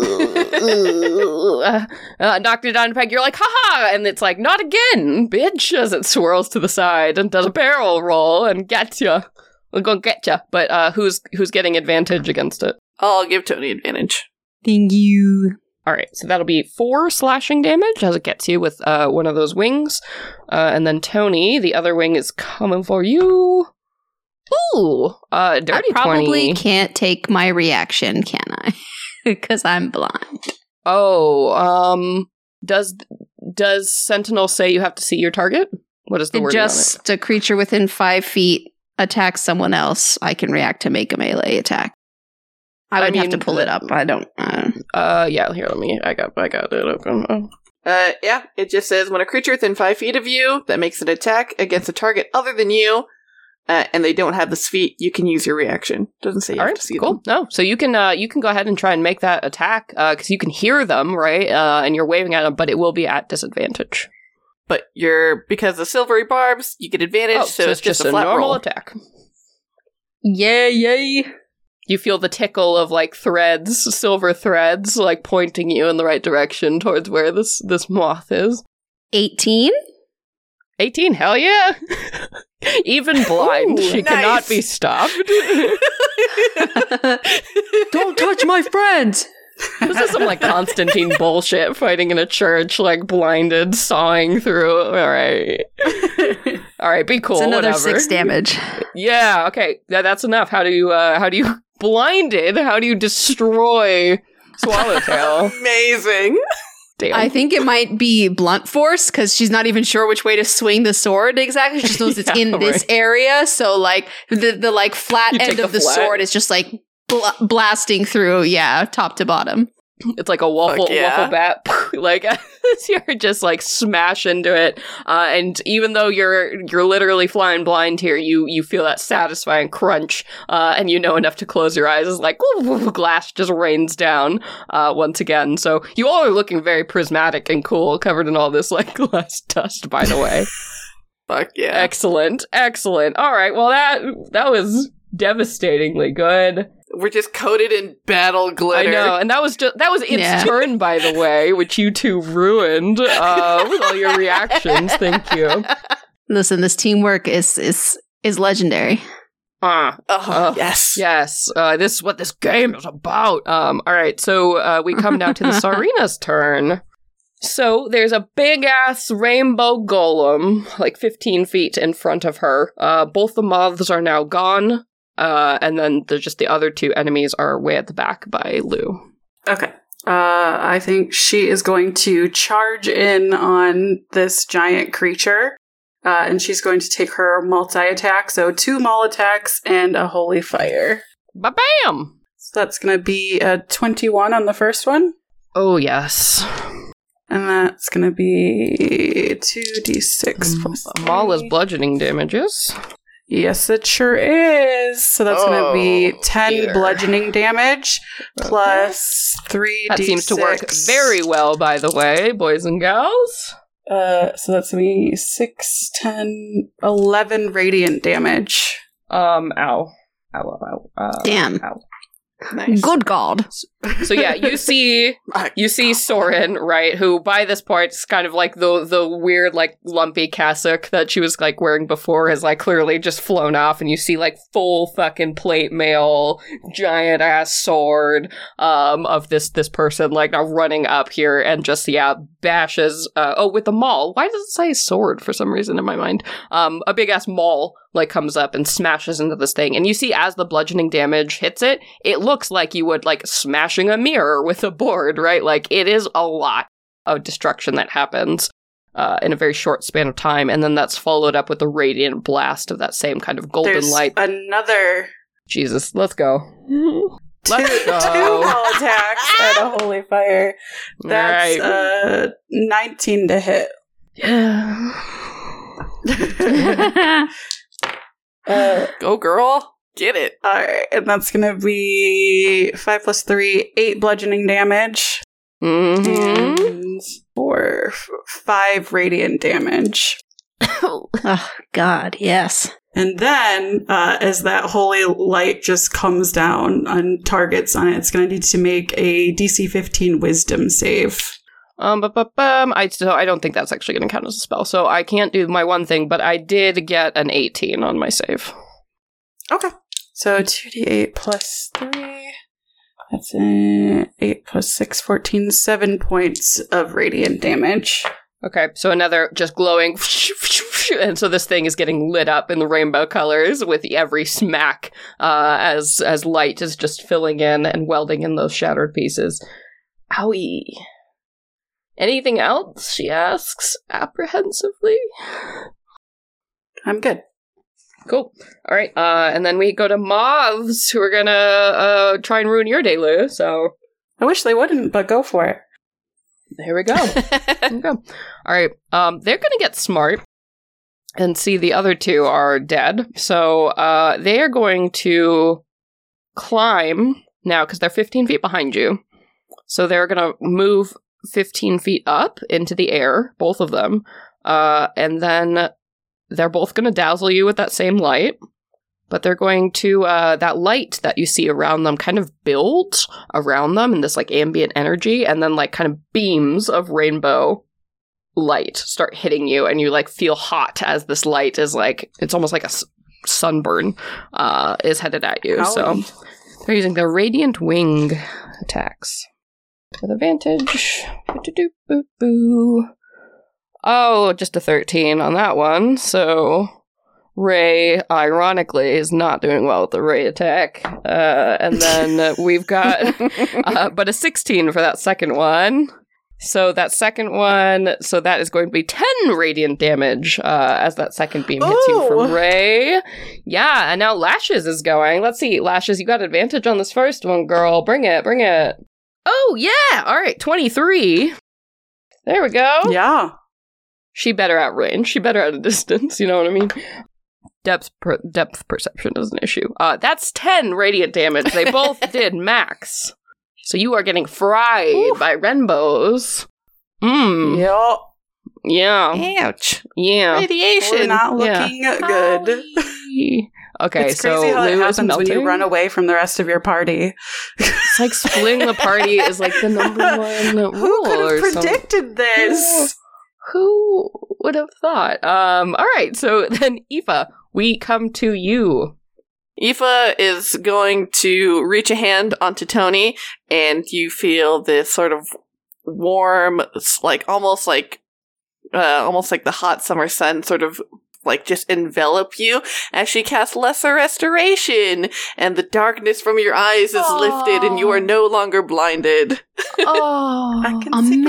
uh, uh, knocked it down a peg. You're like, haha! And it's like, not again, bitch, as it swirls to the side and does a barrel roll and gets ya. We're gonna get ya. But uh, who's who's getting advantage against it? I'll give Tony advantage. Thank you. All right, so that'll be four slashing damage as it gets you with uh, one of those wings. Uh, and then Tony, the other wing is coming for you. Ooh, uh, dirty I probably twenty. can't take my reaction, can I? Because I'm blind. Oh, um, does does Sentinel say you have to see your target? What is the word? Just a creature within five feet attacks someone else, I can react to make a melee attack. I would I have mean, to pull it up. I don't. Uh, Uh, yeah. Here, let me. I got. I got it. Okay. Uh, yeah, it just says when a creature within five feet of you that makes an attack against a target other than you, uh, and they don't have this feat, you can use your reaction. Doesn't say you All have right, to see cool. them. No, so you can uh, you can go ahead and try and make that attack because uh, you can hear them, right? Uh, and you're waving at them, but it will be at disadvantage. But you're because the silvery barbs, you get advantage, Oh, so, it's just, a flat normal roll. attack. Yay, yay. You feel the tickle of like threads, silver threads, like pointing you in the right direction towards where this this moth is. eighteen? eighteen, hell yeah! Even blind, Ooh, she nice. cannot be stopped. Don't touch my friends! This is some like Constantine bullshit, fighting in a church, like blinded, sawing through. All right, all right, be cool. It's another whatever. six damage. Yeah, okay, yeah, that's enough. How do you, uh, how do you blinded? How do you destroy Swallowtail? Amazing. Damn. I think it might be blunt force because she's not even sure which way to swing the sword exactly. She just knows it's Yeah, in this right. area. So like the the like flat You end take of the the flat. sword is just like bl- blasting through. Yeah, top to bottom. It's like a waffle Fuck yeah. waffle bat, like you're just like smash into it, uh, and even though you're you're literally flying blind here, you you feel that satisfying crunch, uh, and you know enough to close your eyes. It's like woo, woo, glass just rains down uh, once again. So you all are looking very prismatic and cool, covered in all this like glass dust. By the way, Fuck yeah. excellent, excellent. All right, well that that was devastatingly good. We're just coated in battle glitter. I know, and that was just that was its Yeah. turn, by the way, which you two ruined uh, with all your reactions. Thank you. Listen, this teamwork is is is legendary. Ah, Oh, Uh, yes. yes, uh, this is what this game is about. Um, all right, so uh, we come now to the Sarina's turn. So there's a big ass rainbow golem, like fifteen feet in front of her. Uh, both the moths are now gone. Uh, and then there's just the other two enemies are way at the back by Lou. Okay. Uh, I think she is going to charge in on this giant creature. Uh, and she's going to take her multi-attack. So two maul attacks and a holy fire. Ba-bam! So that's going to be a twenty-one on the first one. Oh, yes. And that's going to be two d six plus Maul is three. bludgeoning damages. Yes, it sure is. So that's going to be Oh, ten dear. bludgeoning damage plus three d six. That seems to work very well, by the way, boys and gals. Uh, so that's going to be six, ten, eleven radiant damage. Um, ow. Ow, ow, ow. Uh, Damn. Ow. Nice. Good God. So yeah, you see, you see Soren, right? Who by this point is kind of like the the weird like lumpy cassock that she was like wearing before has like clearly just flown off, and you see like full fucking plate mail, giant ass sword, um, of this this person like now running up here and just yeah bashes. Uh, oh, with the maul. Why does it say sword for some reason in my mind? Um, a big ass maul like comes up and smashes into this thing, and you see as the bludgeoning damage hits it, it looks like you would like smashing a mirror with a board, right? Like it is a lot of destruction that happens uh, in a very short span of time, and then that's followed up with a radiant blast of that same kind of golden There's light. another Jesus, let's go. two, Let's two go. maul attacks and a holy fire. That's All right. uh, nineteen to hit. Yeah. Uh, Go, girl. Get it. Alright, and that's gonna be five plus three, eight bludgeoning damage. Mm-hmm. And four, f- five radiant damage. Oh, God, yes. And then, uh, as that holy light just comes down on targets on it, it's gonna need to make a D C fifteen wisdom save. Um, but, but, um, I so I don't think that's actually going to count as a spell, so I can't do my one thing. But I did get an eighteen on my save. Okay. So two d eight plus three. That's uh, eight plus six, fourteen, seven points of radiant damage. Okay, so another just glowing, and so this thing is getting lit up in the rainbow colors with every smack, uh, as as light is just filling in and welding in those shattered pieces. Owie. Anything else? She asks apprehensively. I'm good. Cool. All right. Uh, and then we go to moths, who are gonna uh try and ruin your day, Lou. So I wish they wouldn't, but go for it. here we go. Here we go. All right. Um, they're gonna get smart. and see the other two are dead. So uh, they are going to climb now because they're fifteen feet behind you. So they're going to move fifteen feet up into the air, both of them. Uh, and then they're both going to dazzle you with that same light. But they're going to, uh, that light that you see around them kind of builds around them in this, like, ambient energy. And then, like, kind of beams of rainbow light start hitting you. And you, like, feel hot as this light is, like, it's almost like a s- sunburn uh, is headed at you. Howdy. So they're using their Radiant Wing attacks. With advantage. Boo-doo-boo-boo. Oh, just a thirteen on that one. So Ray, ironically, is not doing well with the Ray attack. Uh, and then uh, we've got uh, but a sixteen for that second one. So that second one, so that is going to be ten radiant damage uh, as that second beam hits you from Ooh. Ray. Yeah, and now Lashes is going. Let's see, Lashes, you got advantage on this first one, girl. Bring it, bring it. Oh, yeah! All right, twenty-three. There we go. Yeah. She better at range. She better at a distance. You know what I mean? Depth per- depth perception is an issue. Uh, that's ten radiant damage. They both did max. So you are getting fried Ooh. by rainbows. Mmm. Yep. Yeah. Ouch. Yeah. Radiation. We're not Yeah. looking good. Owie. Okay, It's so crazy how it Lou is happens when melting. you run away from the rest of your party. It's like splitting the party is like the number one rule. Who could or have something. predicted this? Who would have thought? Um. All right. So then, Aoife, we come to you. Aoife is going to reach a hand onto Tony, and you feel this sort of warm, like almost like, uh, almost like the hot summer sun, sort of like just envelop you as she casts Lesser Restoration, and the darkness from your eyes is lifted, and you are no longer blinded. Oh, I can see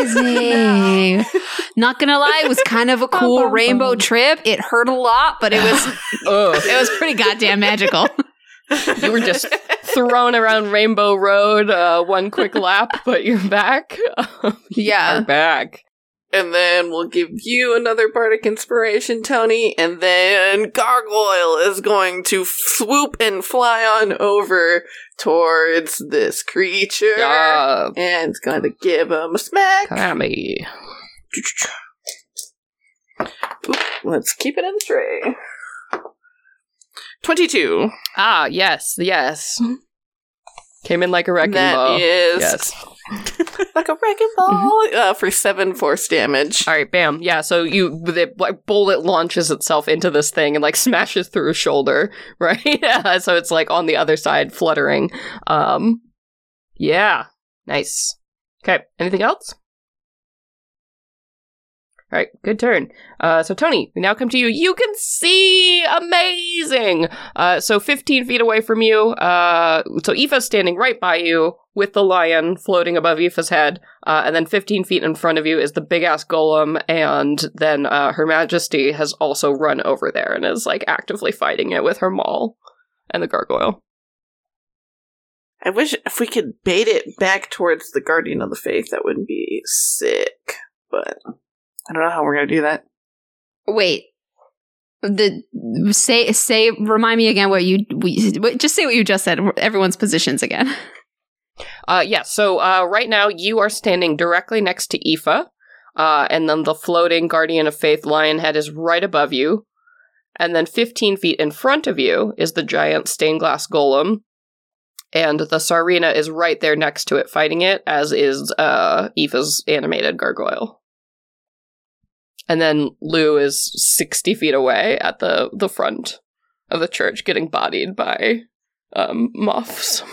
Amazing. Not gonna lie, it was kind of a cool Bum, bum, rainbow bum. trip. It hurt a lot, but it was Ugh. it was pretty goddamn magical. You were just thrown around Rainbow Road, uh, one quick lap, but you're back. You're Yeah. back. And then we'll give you another bardic inspiration, Tony. And then Gargoyle is going to swoop and fly on over towards this creature. Yeah. And it's going to give him a smack. Kami. Oop, let's keep it in the tray. twenty-two. Ah, yes, yes. Came in like a wrecking That ball. is Yes. like a wrecking ball uh, for seven force damage. All right, bam. Yeah, so you the like bullet launches itself into this thing and like smashes through his shoulder, right? Yeah, so it's like on the other side fluttering. Um yeah. Nice. Okay, anything else? All right, good turn. Uh, so, Tony, we now come to you. You can see! Amazing! Uh, so, fifteen feet away from you. Uh, so, Aoife's standing right by you with the lion floating above Aoife's head. Uh, and then fifteen feet in front of you is the big-ass golem. And then uh, Her Majesty has also run over there and is, like, actively fighting it with her maul and the gargoyle. I wish if we could bait it back towards the Guardian of the Faith, that would be sick. But I don't know how we're going to do that. Wait. The say say remind me again what you we, wait, just say what you just said. Everyone's positions again. Uh, yeah, so uh, right now you are standing directly next to Aoife, uh, and then the floating Guardian of Faith Lionhead is right above you, and then fifteen feet in front of you is the giant stained glass golem, and the Tsarina is right there next to it fighting it, as is uh, Aoife's animated gargoyle. And then Lou is sixty feet away at the, the front of the church getting bodied by um, moths.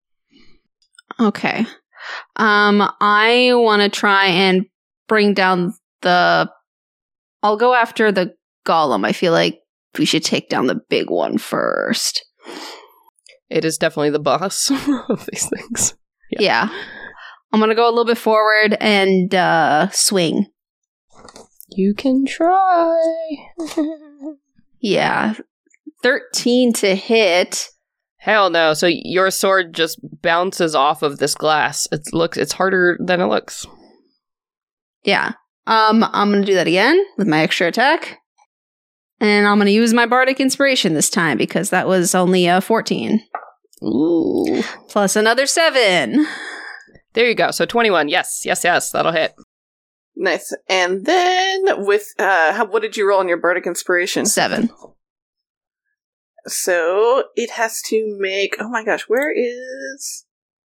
Okay. Um, I want to try and bring down the. I'll go after the golem. I feel like we should take down the big one first. It is definitely the boss of these things. Yeah. yeah. I'm gonna go a little bit forward and uh, swing. You can try. Yeah. thirteen to hit. Hell no. So your sword just bounces off of this glass. It looks it's harder than it looks. Yeah. Um, I'm gonna do that again with my extra attack. And I'm going to use my Bardic Inspiration this time because that was only a fourteen. Ooh. Plus another seven. There you go. So twenty-one. Yes, yes, yes. That'll hit. Nice. And then with, uh, how, what did you roll on your Bardic Inspiration? Seven. So it has to make, oh my gosh, where is,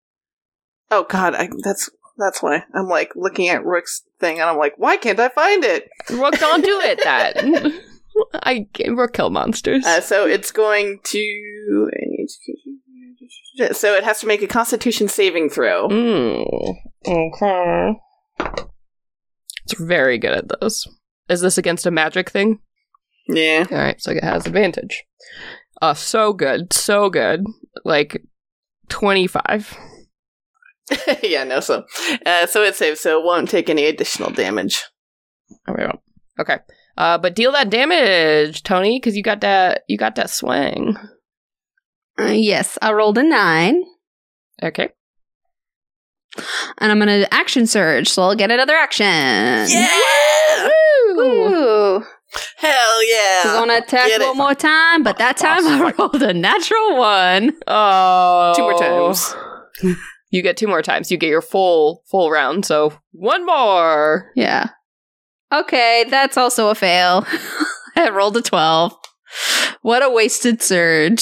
oh god, I, that's, that's why. I'm like looking at Rook's thing and I'm like, why can't I find it? Rook, don't do it then. I Rook kill monsters. Uh, so it's going to, so it has to make a Constitution saving throw. Mm, okay. It's very good at those. Is this against a magic thing? Yeah. Alright, so it has advantage. Uh, so good. So good. Like, twenty-five. Yeah, no, so, uh, so it saves, so it won't take any additional damage. Oh, we won't. Okay. Uh, but deal that damage, Tony, because you got that, you got that swing. Uh, yes, I rolled a nine. Okay. And I'm going to action surge, so I'll get another action. Yeah! Woo! Ooh. Hell yeah! I'm going to attack Get one it. more time, but that time I rolled a natural one. Oh. Two more times. You get two more times. You get your full, full round, so one more. Yeah. Okay, that's also a fail. I rolled a twelve. What a wasted surge.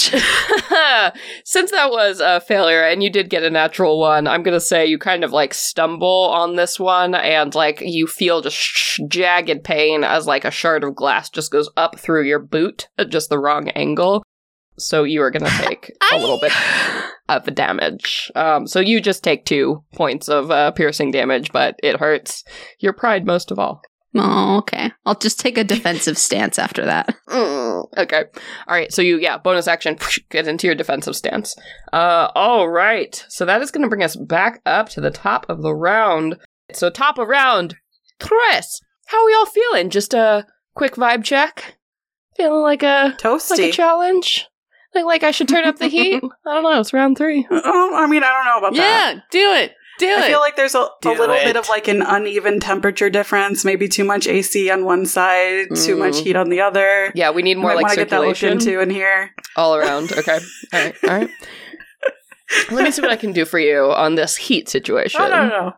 Since that was a failure and you did get a natural one, I'm going to say you kind of like stumble on this one and like you feel just sh- jagged pain as like a shard of glass just goes up through your boot at just the wrong angle. So you are going to take a little bit of the damage. Um, so you just take two points of uh, piercing damage, but it hurts your pride most of all. Oh, okay. I'll just take a defensive stance after that. Mm, okay. All right. So you, yeah, bonus action, get into your defensive stance. Uh, all right. So that is going to bring us back up to the top of the round. So top of round, Tres, how are we all feeling? Just a quick vibe check? Feeling like a, Toasty. like a challenge? Like, like I should turn up the heat? I don't know. It's round three. Oh, I mean, I don't know about that. Yeah, do it! Do it! I feel like there's a, a Do little it. bit of like an uneven temperature difference. Maybe too much A C on one side, too Mm. much heat on the other. Yeah, we need more Might like want to get that looked circulation into in here. all around. Okay. All right. All right. Let me see what I can do for you on this heat situation. Oh, no, no, no.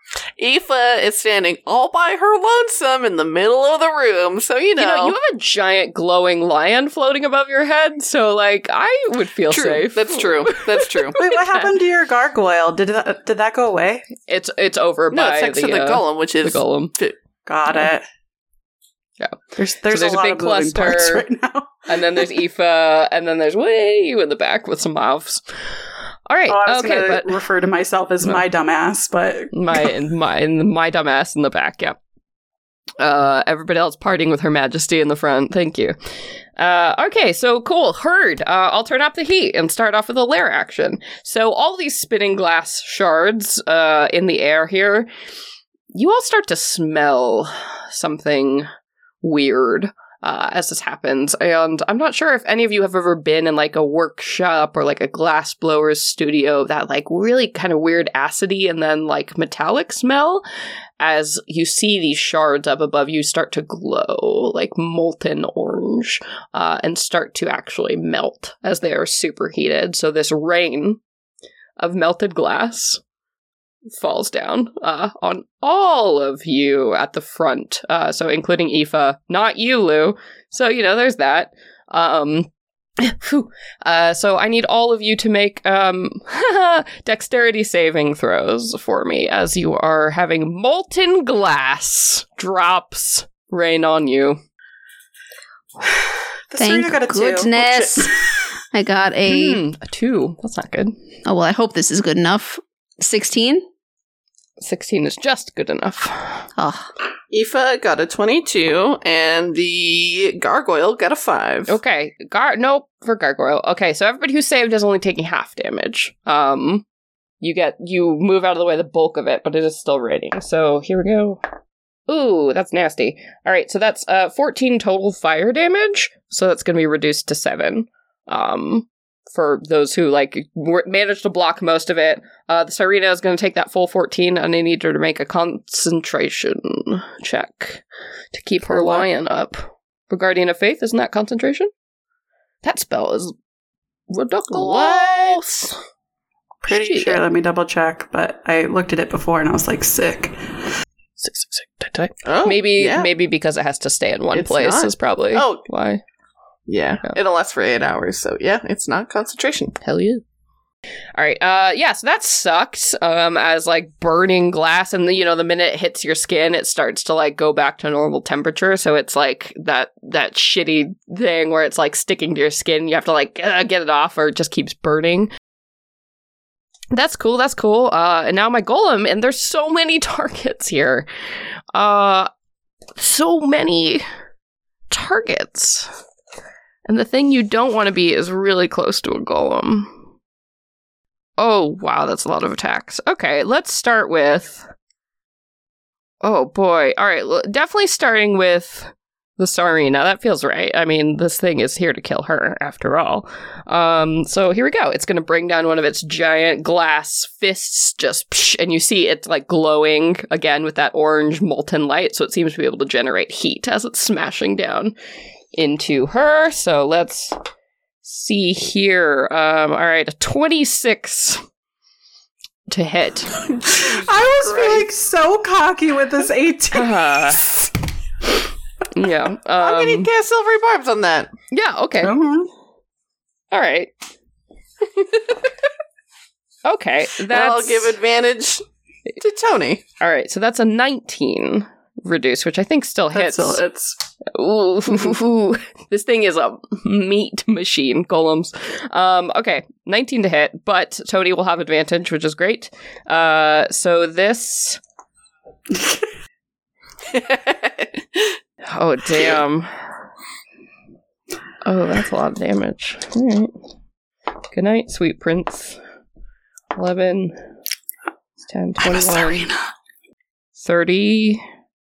Aoife is standing all by her lonesome in the middle of the room, so you know. You know, you have a giant glowing lion floating above your head, so, like, I would feel true. safe. That's true. That's true. Wait, what happened to your gargoyle? Did that, did that go away? It's it's over No, by it's next the, to the uh, golem, which the is golem. Got it. Yeah. There's there's, there's a a lot big of moving cluster. parts right now. And then there's Aoife, and then there's way you in the back with some mouths. All right, Oh, I was okay, going but to refer to myself as No. my dumbass, but my my my dumbass in the back, yeah. Uh, everybody else partying with Her Majesty in the front. Thank you. Uh, okay, so cool. Heard. Uh, I'll turn up the heat and start off with a lair action. So all these spinning glass shards uh, in the air here, you all start to smell something weird uh, as this happens. And I'm not sure if any of you have ever been in like a workshop or like a glass blower's studio, that like really kind of weird acidy and then like metallic smell. As you see these shards up above you start to glow like molten orange uh, and start to actually melt as they are superheated. So this rain of melted glass falls down uh, on all of you at the front. Uh, so including Aoife, not you, Lou. So, you know, there's that. Um, Whew. Uh, so I need all of you to make um, dexterity saving throws for me as you are having molten glass drops rain on you. the Thank Serena got a two. goodness. Oh, shit. I got a. Hmm, a two. That's not good. Oh, well, I hope this is good enough. sixteen? sixteen is just good enough. Oh. Aoife got a twenty-two, and the gargoyle got a five. Okay, Gar- nope, for Gargoyle. Okay, so everybody who saved is only taking half damage. Um, you get, you move out of the way the bulk of it, but it is still raining. So here we go. Ooh, that's nasty. Alright, so that's uh fourteen total fire damage, so that's gonna be reduced to seven. Um, for those who, like, w- managed to block most of it. Uh, the Serena is gonna take that full fourteen, and I need her to make a concentration check to keep her For what? lion up. For Guardian of Faith, isn't that concentration? That spell is ridiculous. Pretty Shit. sure. Let me double check. But I looked at it before and I was like, sick. Sick, sick, sick. Tight, tight. Oh, maybe, yeah. maybe because it has to stay in one It's place not? is probably Oh. why. Yeah, Yeah. it'll last for eight hours, so yeah, it's not concentration. Hell yeah. All right. Uh, yeah. So that sucks. Um, as like burning glass, and the, you know, the minute it hits your skin, it starts to like go back to normal temperature. So it's like that that shitty thing where it's like sticking to your skin. You have to like uh, get it off, or it just keeps burning. That's cool. That's cool. Uh, and now my golem, and there's so many targets here. Uh, so many targets. And the thing you don't want to be is really close to a golem. Oh, wow, that's a lot of attacks. Okay, let's start with... Oh, boy. All right, l- definitely starting with the Tsarina. That feels right. I mean, this thing is here to kill her, after all. Um, so here we go. It's going to bring down one of its giant glass fists, just psh, and you see it's like glowing again with that orange molten light, so it seems to be able to generate heat as it's smashing down into her. So let's... see here. Um, all right, a twenty-six to hit. I was feeling so cocky with this eighteen. Uh, yeah. Um, I'm gonna cast silvery barbs on that. yeah, okay. Mhm. All right. Okay, that's... And I'll give advantage to Tony. All right, so that's a nineteen reduce, which I think still hits. That's still, it's Ooh, this thing is a meat machine, golems. Um, okay, nineteen to hit, but Tony will have advantage, which is great. Uh, so this... Oh, damn. Oh, that's a lot of damage. All right. Good night, sweet prince. eleven, ten, twenty-one, thirty-five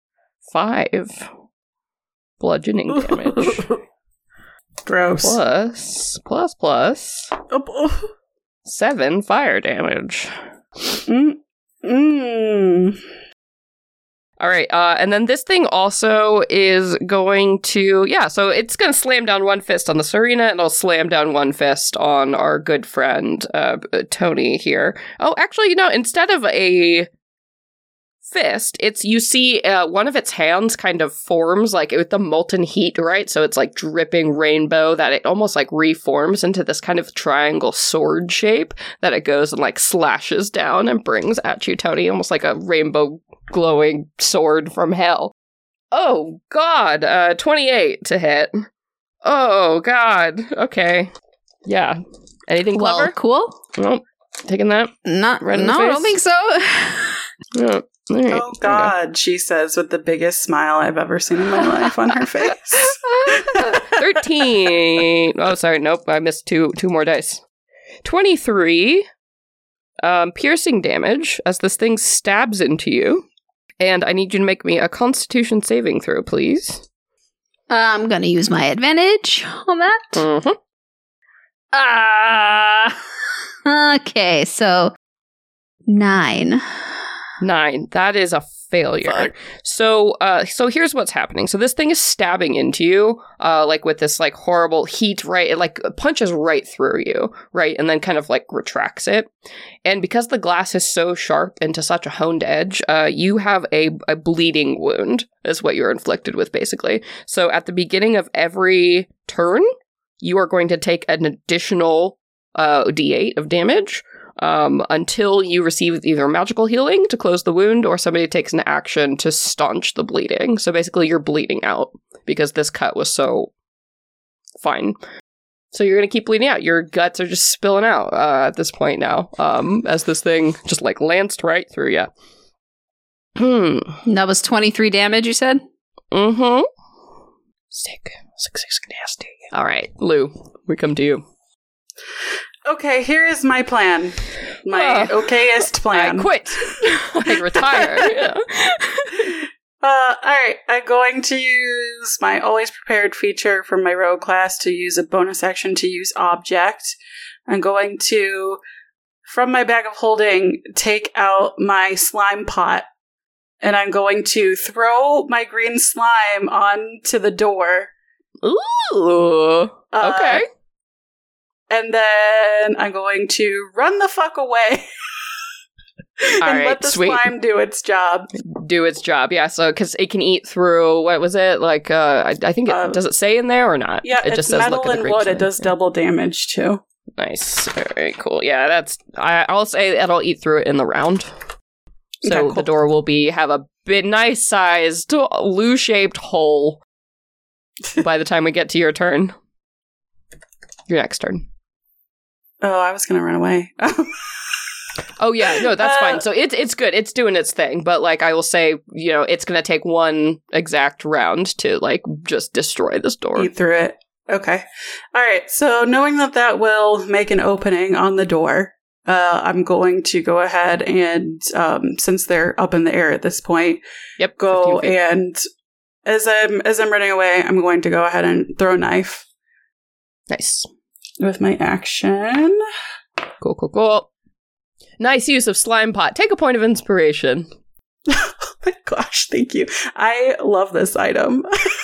bludgeoning damage. gross. Plus, plus, plus, Oh, seven fire damage. mm, mm. All right, uh, and then this thing also is going to, yeah, so it's going to slam down one fist on the Tsarina, and it'll slam down one fist on our good friend, uh, Tony here. Oh, actually, you know, instead of a fist, it's, you see uh, one of its hands kind of forms, like, with the molten heat, right? So it's, like, dripping rainbow that it almost, like, reforms into this kind of triangle sword shape that it goes and, like, slashes down and brings at you, Tony, almost like a rainbow glowing sword from hell. Oh, God. Uh, twenty-eight to hit. Oh, God. Okay. Yeah. Anything Well, clever? cool. Nope. Taking that? Not, Right in no, the I don't face? think so. Yeah. All right. Oh God, she says with the biggest smile I've ever seen in my life on her face. thirteen. Oh, sorry. Nope. I missed two two more dice. twenty-three. Um, piercing damage as this thing stabs into you. And I need you to make me a constitution saving throw, please. I'm gonna use my advantage on that. Mm-hmm. Ah. Okay, so nine. Nine. That is a failure. Fuck. So, uh, so here's what's happening. So this thing is stabbing into you, uh, like with this like horrible heat, right? It like punches right through you, right? And then kind of like retracts it. And because the glass is so sharp and to such a honed edge, uh, you have a, a bleeding wound is what you're inflicted with, basically. So at the beginning of every turn, you are going to take an additional uh, D eight of damage. Um, until you receive either magical healing to close the wound or somebody takes an action to staunch the bleeding. So basically you're bleeding out because this cut was so fine. So you're going to keep bleeding out. Your guts are just spilling out uh, at this point now um, as this thing just like lanced right through you. Hmm. That was twenty-three damage, you said? Mm-hmm. Sick. Sick, sick, sick, nasty. All right, Lou, we come to you. Okay, here is my plan. My Uh, okayest plan. I quit. I retire. Yeah. Uh, alright, I'm going to use my always prepared feature from my rogue class to use a bonus action to use object. I'm going to, from my bag of holding, take out my slime pot, and I'm going to throw my green slime onto the door Ooh. Uh, Okay. And then I'm going to run the fuck away. and All right, let the sweet. slime do its job. Do its job, yeah. So, because it can eat through, what was it? Like, uh, I, I think, it, Uh, does it say in there or not? Yeah, it it's just says metal look at the and green wood. slime. It does double damage too. Nice. Very cool. Yeah, that's, I, I'll say it'll eat through it in the round. So Okay, cool. the door will be, have a bit nice sized, Lou-shaped hole by the time we get to your turn. Your next turn. Oh, I was going to run away. Oh yeah, no, that's Uh, fine. So it's it's good. It's doing its thing, but like I will say, you know, it's going to take one exact round to like just destroy this door. Eat through it. Okay. All right. So knowing that that will make an opening on the door, uh, I'm going to go ahead and, um, since they're up in the air at this point, Yep. go fifteen feet. and as I'm as I'm running away, I'm going to go ahead and throw a knife Nice. with my action. Cool, cool, cool. Nice use of slime pot. Take a point of inspiration. Oh my gosh, thank you. I love this item.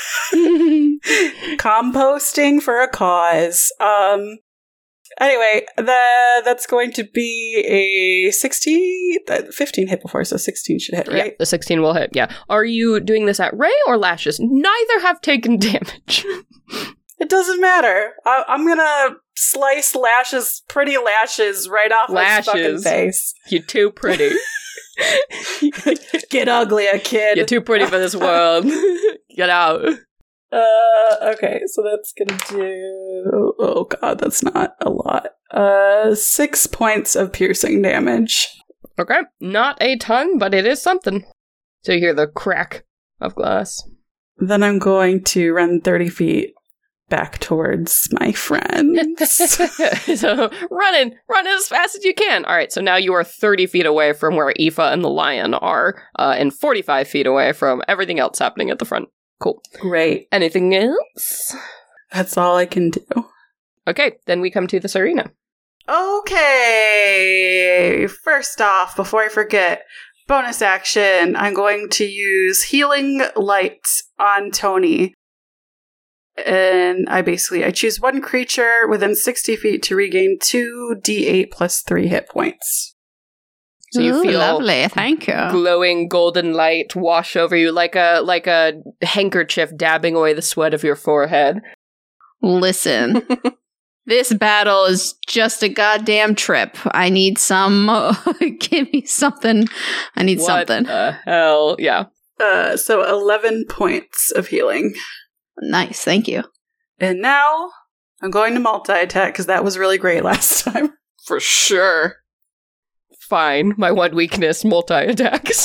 Composting for a cause. Um. Anyway, the that's going to be a sixteen, uh, fifteen hit before, so sixteen should hit, Yeah, right? the sixteen will hit. Yeah. Are you doing this at ray or lashes? Neither have taken damage. It doesn't matter. I- I'm gonna slice lashes, pretty lashes, right off his fucking Lashes. face. You're too pretty. Get uglier, kid. You're too pretty for this world. Get out. Uh, okay, so that's gonna do. Oh god, that's not a lot. Uh, six points of piercing damage. Okay. Not a ton, but it is something. So you hear the crack of glass. Then I'm going to run thirty feet back towards my friends. So running, running as fast as you can. All right, so now you are thirty feet away from where Aoife and the lion are, uh, and forty-five feet away from everything else happening at the front. Cool. Great. Anything else? That's all I can do. Okay, then we come to this arena. Okay. First off, before I forget, bonus action. I'm going to use Healing Light on Tony. And I basically, I choose one creature within sixty feet to regain two d eight plus three hit points. So you Ooh, feel lovely. Thank you. glowing golden light wash over you like a like a handkerchief dabbing away the sweat of your forehead. Listen, this battle is just a goddamn trip. I need some. Give me something. I need What something. the hell? Yeah. Uh, so eleven points of healing. Nice. Thank you. And now I'm going to multi-attack because that was really great last time. For sure. Fine. My one weakness, multi-attacks.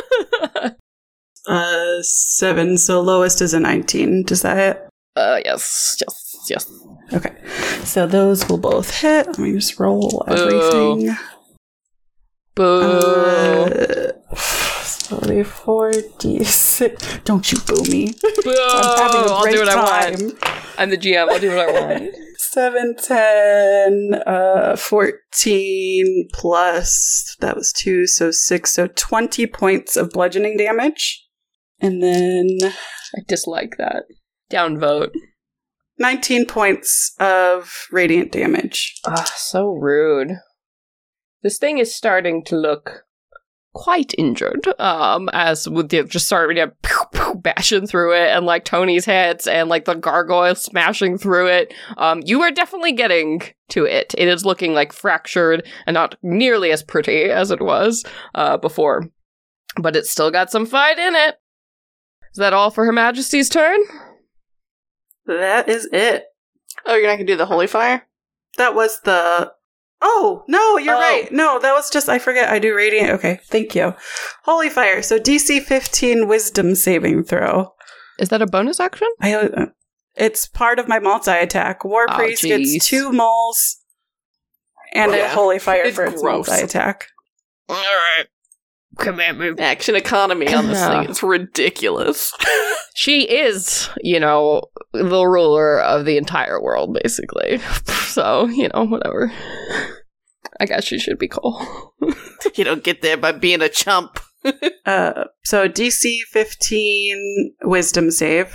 Uh, seven, so lowest is a nineteen. Does that hit? uh, yes, yes, yes. Okay. So those will both hit. Let me just roll everything. Boo. Uh, so four d six. Don't you boo me. Boo. I'm having a I'll great do what I time. want. I'm the G M. I'll do what I want. seven, ten, uh, fourteen plus, that was two, so six, so twenty points of bludgeoning damage. And then I dislike that. Downvote. nineteen points of radiant damage. Ah, so rude. This thing is starting to look quite injured, um, as with the just starting to pew, pew, bashing through it, and like Tony's hits, and like the gargoyle smashing through it. Um, you are definitely getting to it. It is looking like fractured and not nearly as pretty as it was uh, before, but it's still got some fight in it. Is that all for Her Majesty's turn? That is it. Oh, you're not gonna do the holy fire? That was the. Oh, no, you're Oh. right. No, that was just, I forget, I do radiant. Okay, thank you. Holy Fire. So D C fifteen wisdom saving throw. Is that a bonus action? I, uh, it's part of my multi-attack. War Oh, Priest jeez. gets two moles and Yeah, a Holy Fire it's for its gross. multi-attack. Alright. Come at me. Action economy on this thing is ridiculous. She is, you know, the ruler of the entire world, basically. So, you know, whatever. I guess she should be cool. You don't get there by being a chump. Uh, so D C fifteen wisdom save.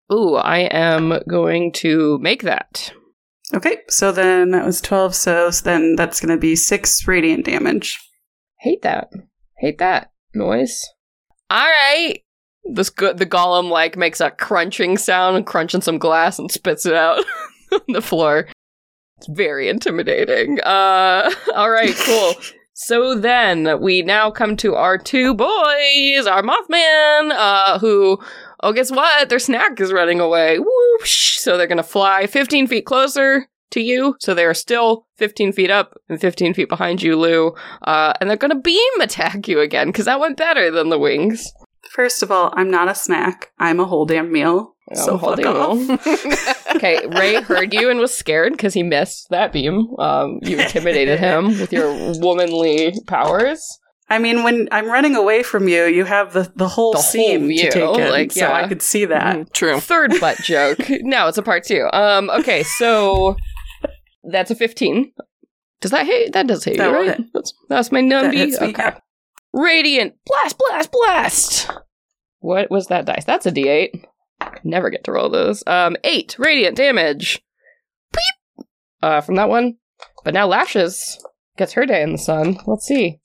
Ooh, I am going to make that. Okay, so then that was twelve, so then that's going to be six radiant damage. Hate that. Hate that noise. All right. This go- the golem like makes a crunching sound, crunching some glass, and spits it out on the floor. It's very intimidating. Uh, all right, cool. So then we now come to our two boys, our Mothman, uh, who, oh, guess what? Their snack is running away. Whoosh! So they're going to fly fifteen feet closer to you. So they're still fifteen feet up and fifteen feet behind you, Lou. Uh, and they're going to beam attack you again, because that went better than the wings. First of all, I'm not a snack. I'm a whole damn meal. I'm so fuck off. Okay, Ray heard you and was scared because he missed that beam. Um, you intimidated him with your womanly powers. I mean, when I'm running away from you, you have the, the whole The whole scene view, to take in, like, so yeah. I could see that. Mhm. True. Third butt joke. No, it's a part two. Um, okay, so that's a fifteen. Does that hit? That does hit That you, will right? hit. That's, that's my That numby. hits me, Okay. yeah. Radiant. Blast, blast, blast. What was that dice? That's a D eight. Never get to roll those. Um, eight radiant damage. Beep. Uh, from that one. But now Lashes gets her day in the sun. Let's see.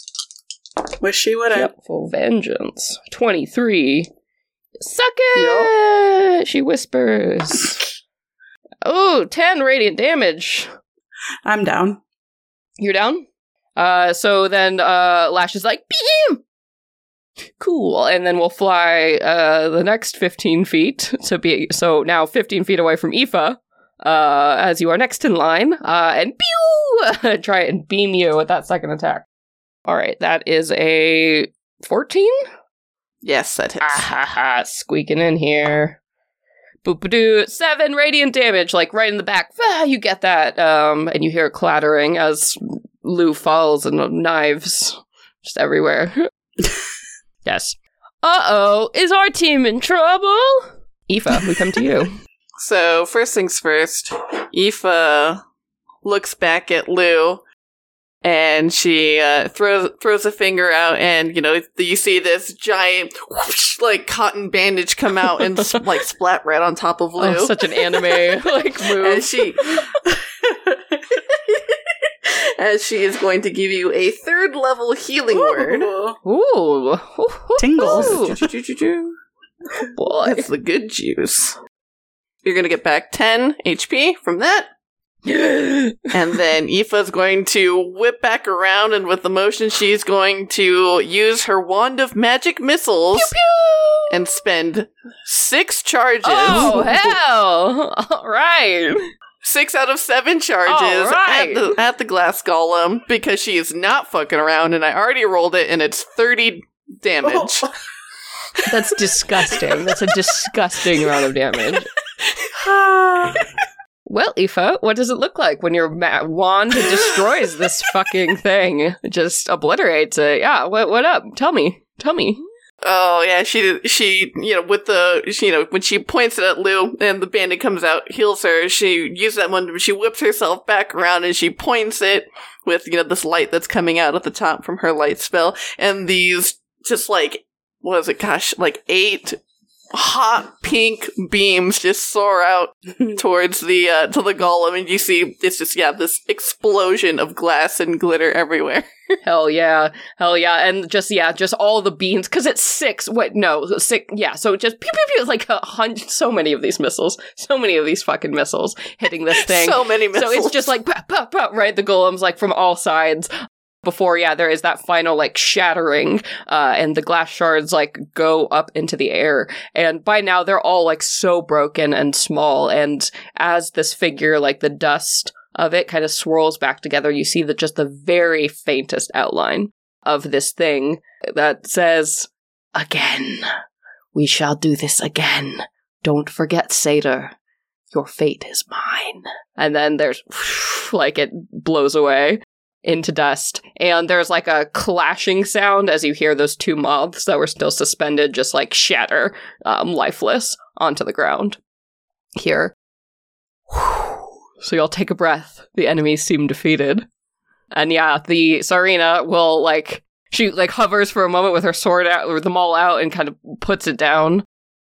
Wish she would have. Yep, full vengeance. twenty-three. Suck it! She whispers. Oh, ten radiant damage. I'm down. You're down? Uh, so then, uh, Lash is like, beam! Cool. And then we'll fly, uh, the next fifteen feet to be, so now fifteen feet away from Aoife, uh, as you are next in line, uh, and pew! Try and beam you with that second attack. Alright, that is a fourteen? Yes, that hits. Ah ha ha, squeaking in here. Boop-a-doo, seven radiant damage, like right in the back. Ah, you get that. Um, and you hear it clattering as Lou falls and knives just everywhere. Yes. Uh-oh, is our team in trouble? Aoife, we come to you. So, first things first, Aoife looks back at Lou, and she uh, throws throws a finger out, and, you know, you see this giant, whoosh, like, cotton bandage come out and, like, splat right on top of Lou. Oh, such an anime, like, move. And she... As she is going to give you a third level healing word. Ooh. Tingles. Ooh. Boy. That's the good juice. You're going to get back ten H P from that. And then Aoife's going to whip back around, and with the motion, she's going to use her wand of magic missiles Pew, pew. and spend six charges. Oh, hell. All right. Six out of seven charges All right. at, the, at the glass golem, because she is not fucking around, and I already rolled it, and it's thirty damage. That's disgusting. That's a disgusting amount of damage. Well, Aoife, what does it look like when your ma- wand destroys this fucking thing? Just obliterates it. Yeah, what what up? Tell me. Tell me. Oh, yeah, she, she, you know, with the, she, you know, when she points it at Lou and the bandit comes out, heals her, she uses that one, she whips herself back around and she points it with, you know, this light that's coming out at the top from her light spell, and these, just like, what is it, gosh, like eight hot pink beams just soar out towards the, uh, to the golem, and you see, it's just, yeah, this explosion of glass and glitter everywhere. Hell yeah. Hell yeah. And just, yeah, just all the beans. Because it's six. Wait, no. Six. Yeah, so just pew, pew, pew. It's like a hundred. So many of these missiles. So many of these fucking missiles hitting this thing. So many missiles. So it's just like, pow, pow, pow, right? The golems, like, from all sides. Before, yeah, there is that final, like, shattering, uh, and the glass shards, like, go up into the air. And by now, they're all, like, so broken and small. And as this figure, like, the dust of it kind of swirls back together, you see that just the very faintest outline of this thing that says, "Again, we shall do this again. Don't forget, Satyr. Your fate is mine." And then there's, like, it blows away into dust, and there's like a clashing sound as you hear those two moths that were still suspended just like shatter, um, lifeless onto the ground here. So y'all take a breath. The enemies seem defeated. And yeah, the Sarina will like, she like hovers for a moment with her sword out, with them all out, and kind of puts it down.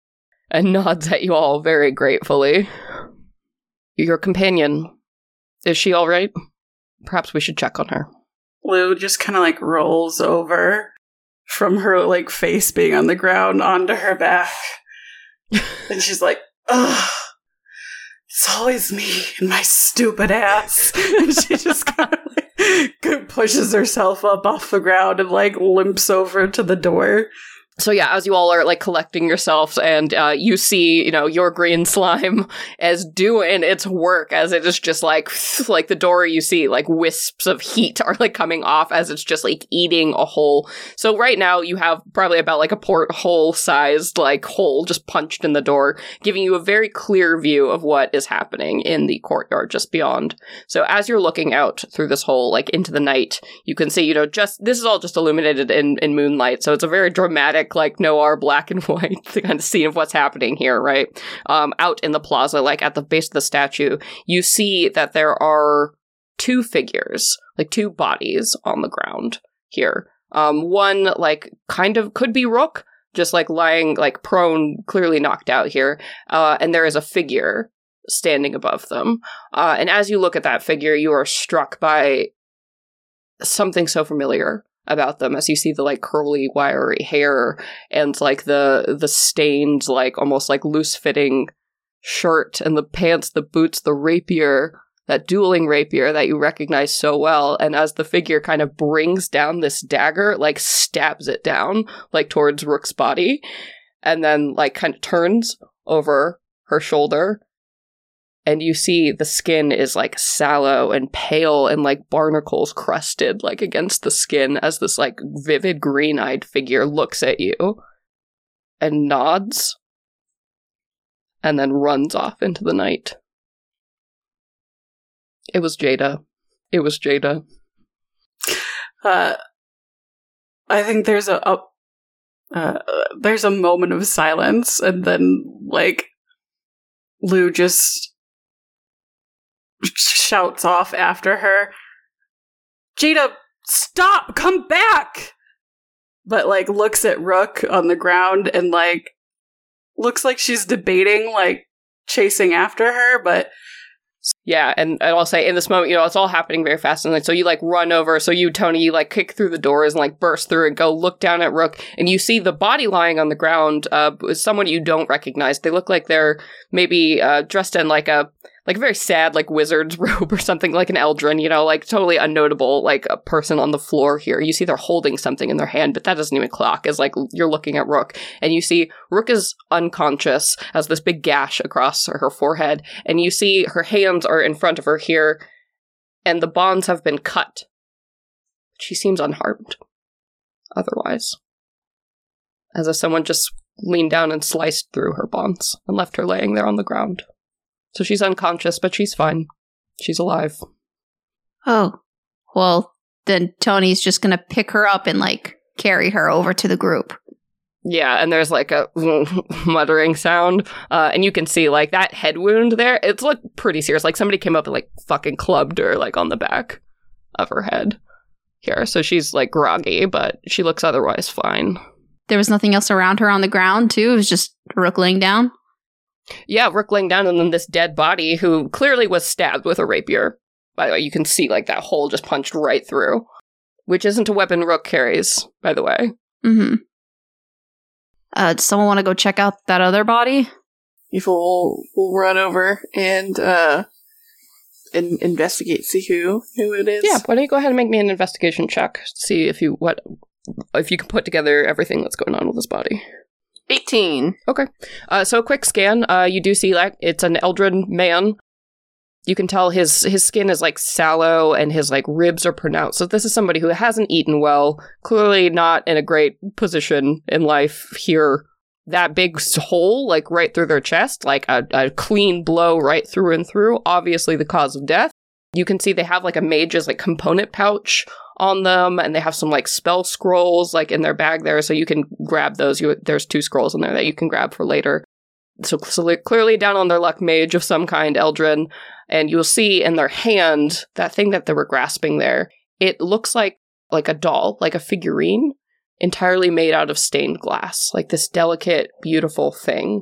and nods at you all very gratefully. Your companion, is she all right? Perhaps we should check on her. Lou just kind of like rolls over from her like face being on the ground onto her back. And she's like, ugh, it's always me and my stupid ass. And she just kind of like pushes herself up off the ground and like limps over to the door. So yeah, as you all are like collecting yourselves, and uh, you see, you know, your green slime as doing its work, as it is just like, like the door, you see like wisps of heat are like coming off as it's just like eating a hole. So right now you have probably about like a porthole sized like hole just punched in the door, giving you a very clear view of what is happening in the courtyard just beyond. So as you're looking out through this hole, like into the night, you can see, you know, just, this is all just illuminated in, in moonlight. So it's a very dramatic, like noir black and white the kind of scene of what's happening here, right? Um, out in the plaza, like at the base of the statue, you see that there are two figures, like two bodies on the ground here. Um, one like kind of could be Rook, just like lying like prone, clearly knocked out here. Uh, and there is a figure standing above them. Uh, and as you look at that figure, you are struck by something so familiar about them, as you see the like curly wiry hair and like the the stained like almost like loose fitting shirt and the pants, the boots, the rapier, that dueling rapier that you recognize so well. And as the figure kind of brings down this dagger, like stabs it down like towards Rook's body, and then like kind of turns over her shoulder. And you see the skin is like sallow and pale and like barnacles crusted like against the skin as this like vivid green-eyed figure looks at you and nods and then runs off into the night. It was Jada. It was Jada. Uh, I think there's a, a uh, there's a moment of silence, and then like Lou just shouts off after her, Jada, stop, come back! But like looks at Rook on the ground and like looks like she's debating like chasing after her, but yeah, and, and I'll say in this moment, you know, it's all happening very fast, and like so you like run over, so you, Tony, you like kick through the doors and like burst through and go look down at Rook, and you see the body lying on the ground uh is someone you don't recognize. They look like they're maybe uh dressed in like a like a very sad like wizard's robe or something, like an Eldrin, you know, like totally unnotable, like a person on the floor here. You see they're holding something in their hand, but that doesn't even clock as like you're looking at Rook, and you see Rook is unconscious, has this big gash across her forehead, and you see her hands are in front of her here, and the bonds have been cut. She seems unharmed otherwise, as if someone just leaned down and sliced through her bonds and left her laying there on the ground. So she's unconscious, but she's fine. She's alive. Oh, well, then Tony's just gonna pick her up and, like, carry her over to the group. Yeah, and there's, like, a muttering sound, uh, and you can see, like, that head wound there, it's, like, pretty serious. Like, somebody came up and, like, fucking clubbed her, like, on the back of her head here. So she's, like, groggy, but she looks otherwise fine. There was nothing else around her on the ground, too? It was just Rook laying down? Yeah, Rook laying down, and then this dead body who clearly was stabbed with a rapier. By the way, you can see, like, that hole just punched right through. Which isn't a weapon Rook carries, by the way. Mm-hmm. Uh, does someone want to go check out that other body? If we'll, we'll run over and, uh, in- investigate, see who, who it is. Yeah, why don't you go ahead and make me an investigation check. See if you, what, if you can put together everything that's going on with this body. eighteen. Okay. Uh, so a quick scan. Uh, you do see like it's an Eldrin man. You can tell his his skin is like sallow and his like ribs are pronounced. So this is somebody who hasn't eaten well, clearly not in a great position in life here. That big hole like right through their chest, like a, a clean blow right through and through, obviously the cause of death. You can see they have like a mage's like component pouch on them, and they have some like spell scrolls like in their bag there, so you can grab those. You, there's two scrolls in there that you can grab for later. So, so clearly down on their luck, mage of some kind, Eldrin, and you'll see in their hand that thing that they were grasping there. It looks like like a doll, like a figurine, entirely made out of stained glass, like this delicate, beautiful thing.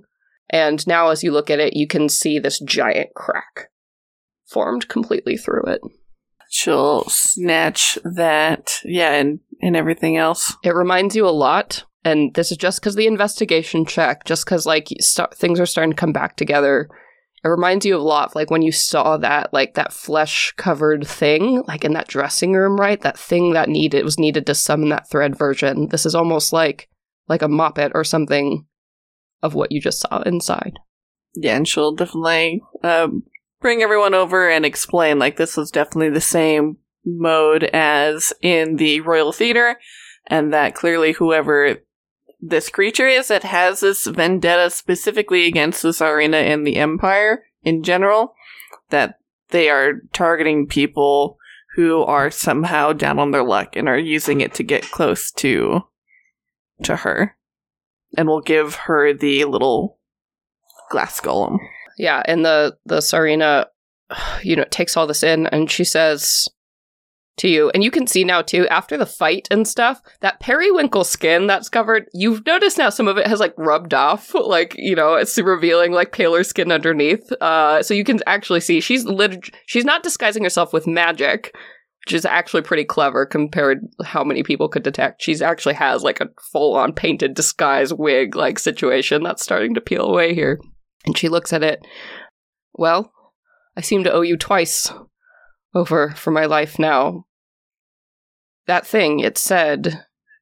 And now as you look at it, you can see this giant crack formed completely through it. She'll snatch that, yeah, and, and everything else. It reminds you a lot, and this is just because the investigation check, just because, like, st- things are starting to come back together. It reminds you of a lot of, like, when you saw that, like, that flesh-covered thing, like, in that dressing room, right? That thing that needed was needed to summon that thread version. This is almost like, like a moppet or something of what you just saw inside. Yeah, and she'll definitely um, bring everyone over and explain, like, this was definitely the same mode as in the Royal Theater, and that clearly whoever this creature is that has this vendetta specifically against the Tsarina and the Empire in general, that they are targeting people who are somehow down on their luck and are using it to get close to to her. And will give her the little glass golem. Yeah, and the, the Tsarina, you know, takes all this in, and she says to you, and you can see now, too, after the fight and stuff, that periwinkle skin that's covered, you've noticed now some of it has, like, rubbed off, like, you know, it's revealing, like, paler skin underneath, uh, so you can actually see she's lit- she's not disguising herself with magic, which is actually pretty clever compared to how many people could detect. She's actually has, like, a full-on painted disguise wig, like, situation that's starting to peel away here. And she looks at it. Well, I seem to owe you twice over for my life now. That thing, it said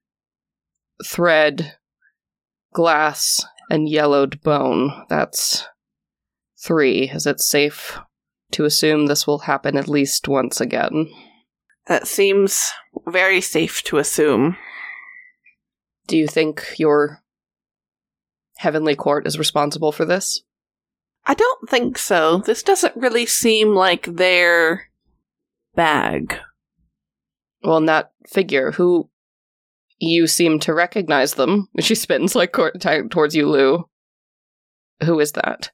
thread, glass, and yellowed bone. That's three. Is it safe to assume this will happen at least once again? That seems very safe to assume. Do you think your Heavenly Court is responsible for this? I don't think so. This doesn't really seem like their bag. Well, in that figure, who you seem to recognize them. She spins like court- t- towards you, Lou. Who is that?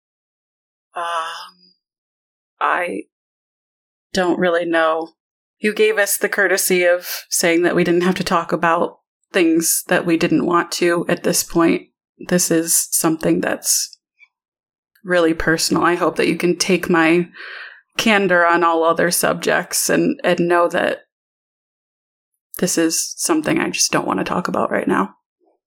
Um, I don't really know. You gave us the courtesy of saying that we didn't have to talk about things that we didn't want to at this point. This is something that's really personal. I hope that you can take my candor on all other subjects and, and know that this is something I just don't want to talk about right now.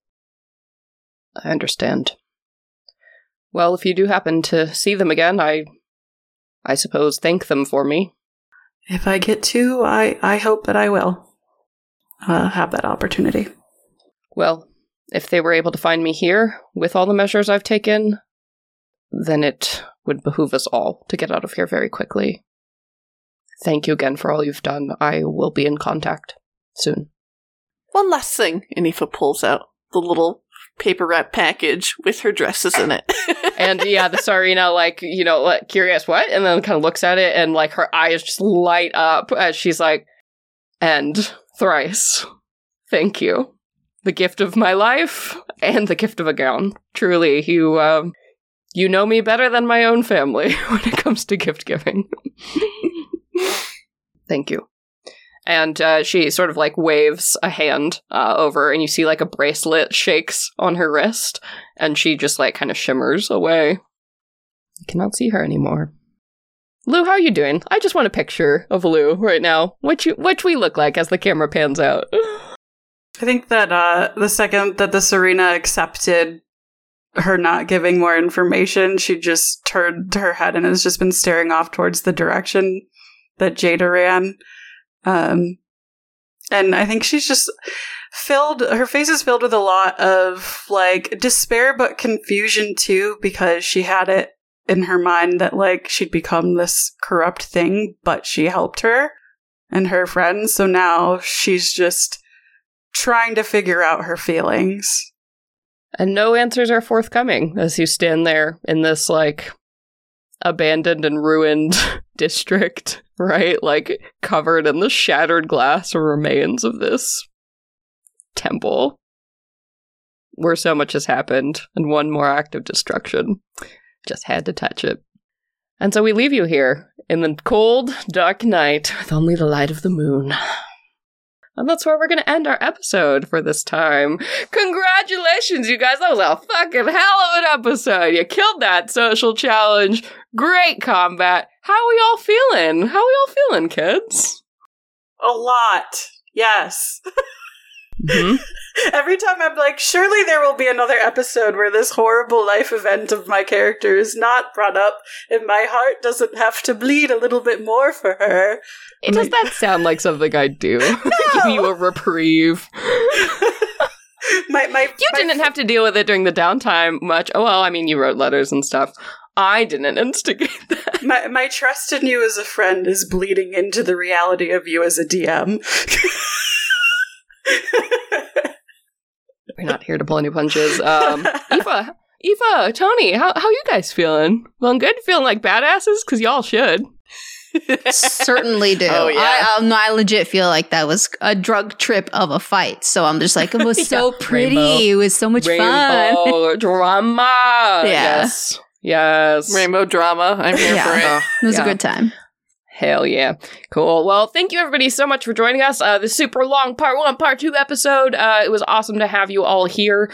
I understand. Well, if you do happen to see them again, I I suppose thank them for me. If I get to, I, I hope that I will uh, have that opportunity. Well, if they were able to find me here with all the measures I've taken, then it would behoove us all to get out of here very quickly. Thank you again for all you've done. I will be in contact soon. One last thing. And Aoife pulls out the little paper wrap package with her dresses in it. And yeah, the Tsarina, like, you know, like, curious, what? And then kind of looks at it, and like her eyes just light up as she's like, and thrice, thank you. The gift of my life and the gift of a gown. Truly, you, um, you know me better than my own family when it comes to gift giving. Thank you. And uh, she sort of like waves a hand uh, over, and you see like a bracelet shakes on her wrist, and she just like kind of shimmers away. You cannot see her anymore. Lou, how are you doing? I just want a picture of Lou right now. What you, what we look like as the camera pans out. I think that uh, the second that the Tsarina accepted her not giving more information, she just turned her head and has just been staring off towards the direction that Jada ran. Um, and I think she's just filled, her face is filled with a lot of, like, despair but confusion, too, because she had it in her mind that, like, she'd become this corrupt thing, but she helped her and her friends, so now she's just trying to figure out her feelings. And no answers are forthcoming as you stand there in this, like, abandoned and ruined district, right? Like, covered in the shattered glass remains of this temple where so much has happened, and one more act of destruction. Just had to touch it. And so we leave you here in the cold, dark night with only the light of the moon. And that's where we're going to end our episode for this time. Congratulations, you guys. That was a fucking hell of an episode. You killed that social challenge. Great combat. How are we all feeling? How are we all feeling, kids? A lot. Yes. Mm-hmm. Every time I'm like, surely there will be another episode where this horrible life event of my character is not brought up and my heart doesn't have to bleed a little bit more for her. It does that sound like something I'd do? No. Give you a reprieve. my, my, you my didn't have to deal with it during the downtime much. Oh, well, I mean, you wrote letters and stuff. I didn't instigate that. My, my trust in you as a friend is bleeding into the reality of you as a D M. We're not here to pull any punches. Um, Aoife, Aoife, Tony, how how you guys feeling? Feeling good? Feeling like badasses? Because y'all should. Certainly do. Oh, yeah. I, um, no, I legit feel like that was a drug trip of a fight. So I'm just like, it was so Yeah. pretty. Rainbow. It was so much fun. Rainbow drama. Yeah. Yes. Yes. Rainbow drama. I'm here Yeah. for it. Oh, It was yeah. a good time. Hell yeah. Cool. Well, thank you everybody so much for joining us. Uh, the super long part one, part two episode. Uh, it was awesome to have you all here.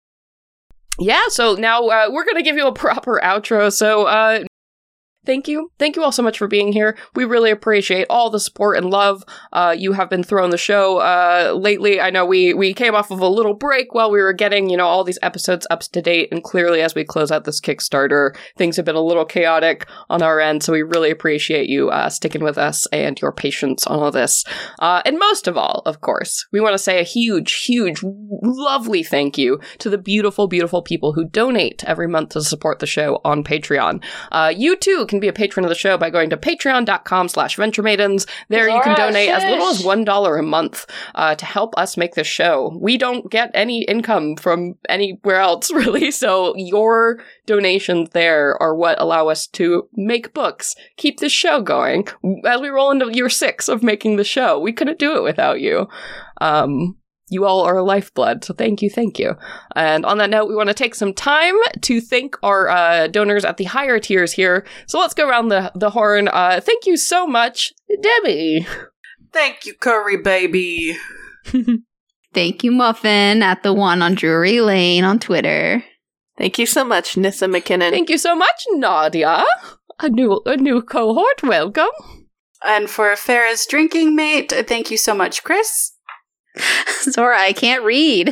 Yeah, so now uh, we're going to give you a proper outro. So, uh, thank you. Thank you all so much for being here. We really appreciate all the support and love uh, you have been throwing the show uh, lately. I know we, we came off of a little break while we were getting, you know, all these episodes up to date. And clearly, as we close out this Kickstarter, things have been a little chaotic on our end. So we really appreciate you uh, sticking with us and your patience on all this. Uh, and most of all, of course, we want to say a huge, huge, lovely thank you to the beautiful, beautiful people who donate every month to support the show on Patreon. Uh, you too can be a patron of the show by going to patreon.com slash venturemaidens. There you can donate as little as one dollar a month uh, to help us make this show. We don't get any income from anywhere else, really, so your donations there are what allow us to make books, keep this show going. As we roll into year six of making the show, we couldn't do it without you. Um... You all are a lifeblood, so thank you, thank you. And on that note, we want to take some time to thank our uh, donors at the higher tiers here. So let's go around the, the horn. Uh, thank you so much, Debbie. Thank you, Curry Baby. Thank you, Muffin, at the one on Drury Lane on Twitter. Thank you so much, Nissa McKinnon. Thank you so much, Nadia. A new a new cohort, welcome. And for Farrah's drinking mate, thank you so much, Chris. Zora, I can't read.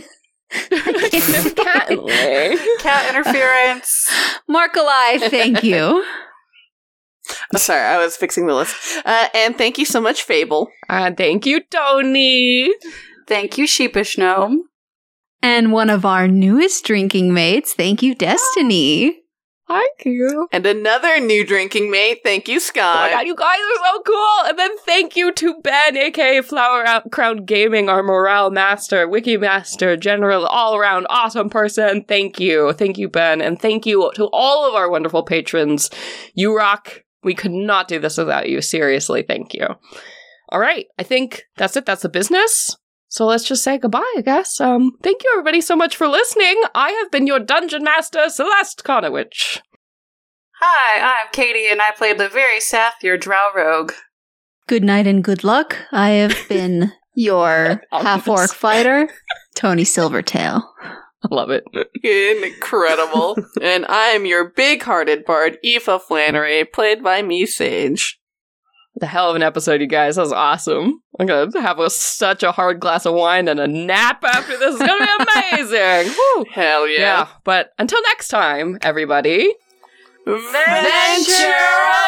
Cat Cat interference. Markalai, thank you. Oh, sorry, I was fixing the list. Uh, and thank you so much, Fable. And thank you, Tony. Thank you, Sheepish Gnome. And one of our newest drinking mates, thank you, Destiny. Thank you. And another new drinking mate, thank you, Oh my Scott. god, you guys are so cool! And then thank you to Ben, aka Flower Out Crown Gaming, our morale master, wiki master, general, all-around awesome person. Thank you. Thank you, Ben. And thank you to all of our wonderful patrons. You rock. We could not do this without you. Seriously, thank you. All right, I think that's it. That's the business. So let's just say goodbye, I guess. Um, thank you everybody so much for listening. I have been your Dungeon Master, Celeste Conowitch. Hi, I'm Katie, and I played the very Sathier Drow Rogue. Good night and good luck. I have been your half-orc fighter, Tony Silvertail. I love it. Incredible. And I'm your big-hearted bard, Aoife Flannery, played by me, Sage. The hell of an episode, you guys. That was awesome. I'm going to have a, such a hard glass of wine and a nap after this. It's going to be amazing. Woo. Hell yeah. Yeah. But until next time, everybody. Venture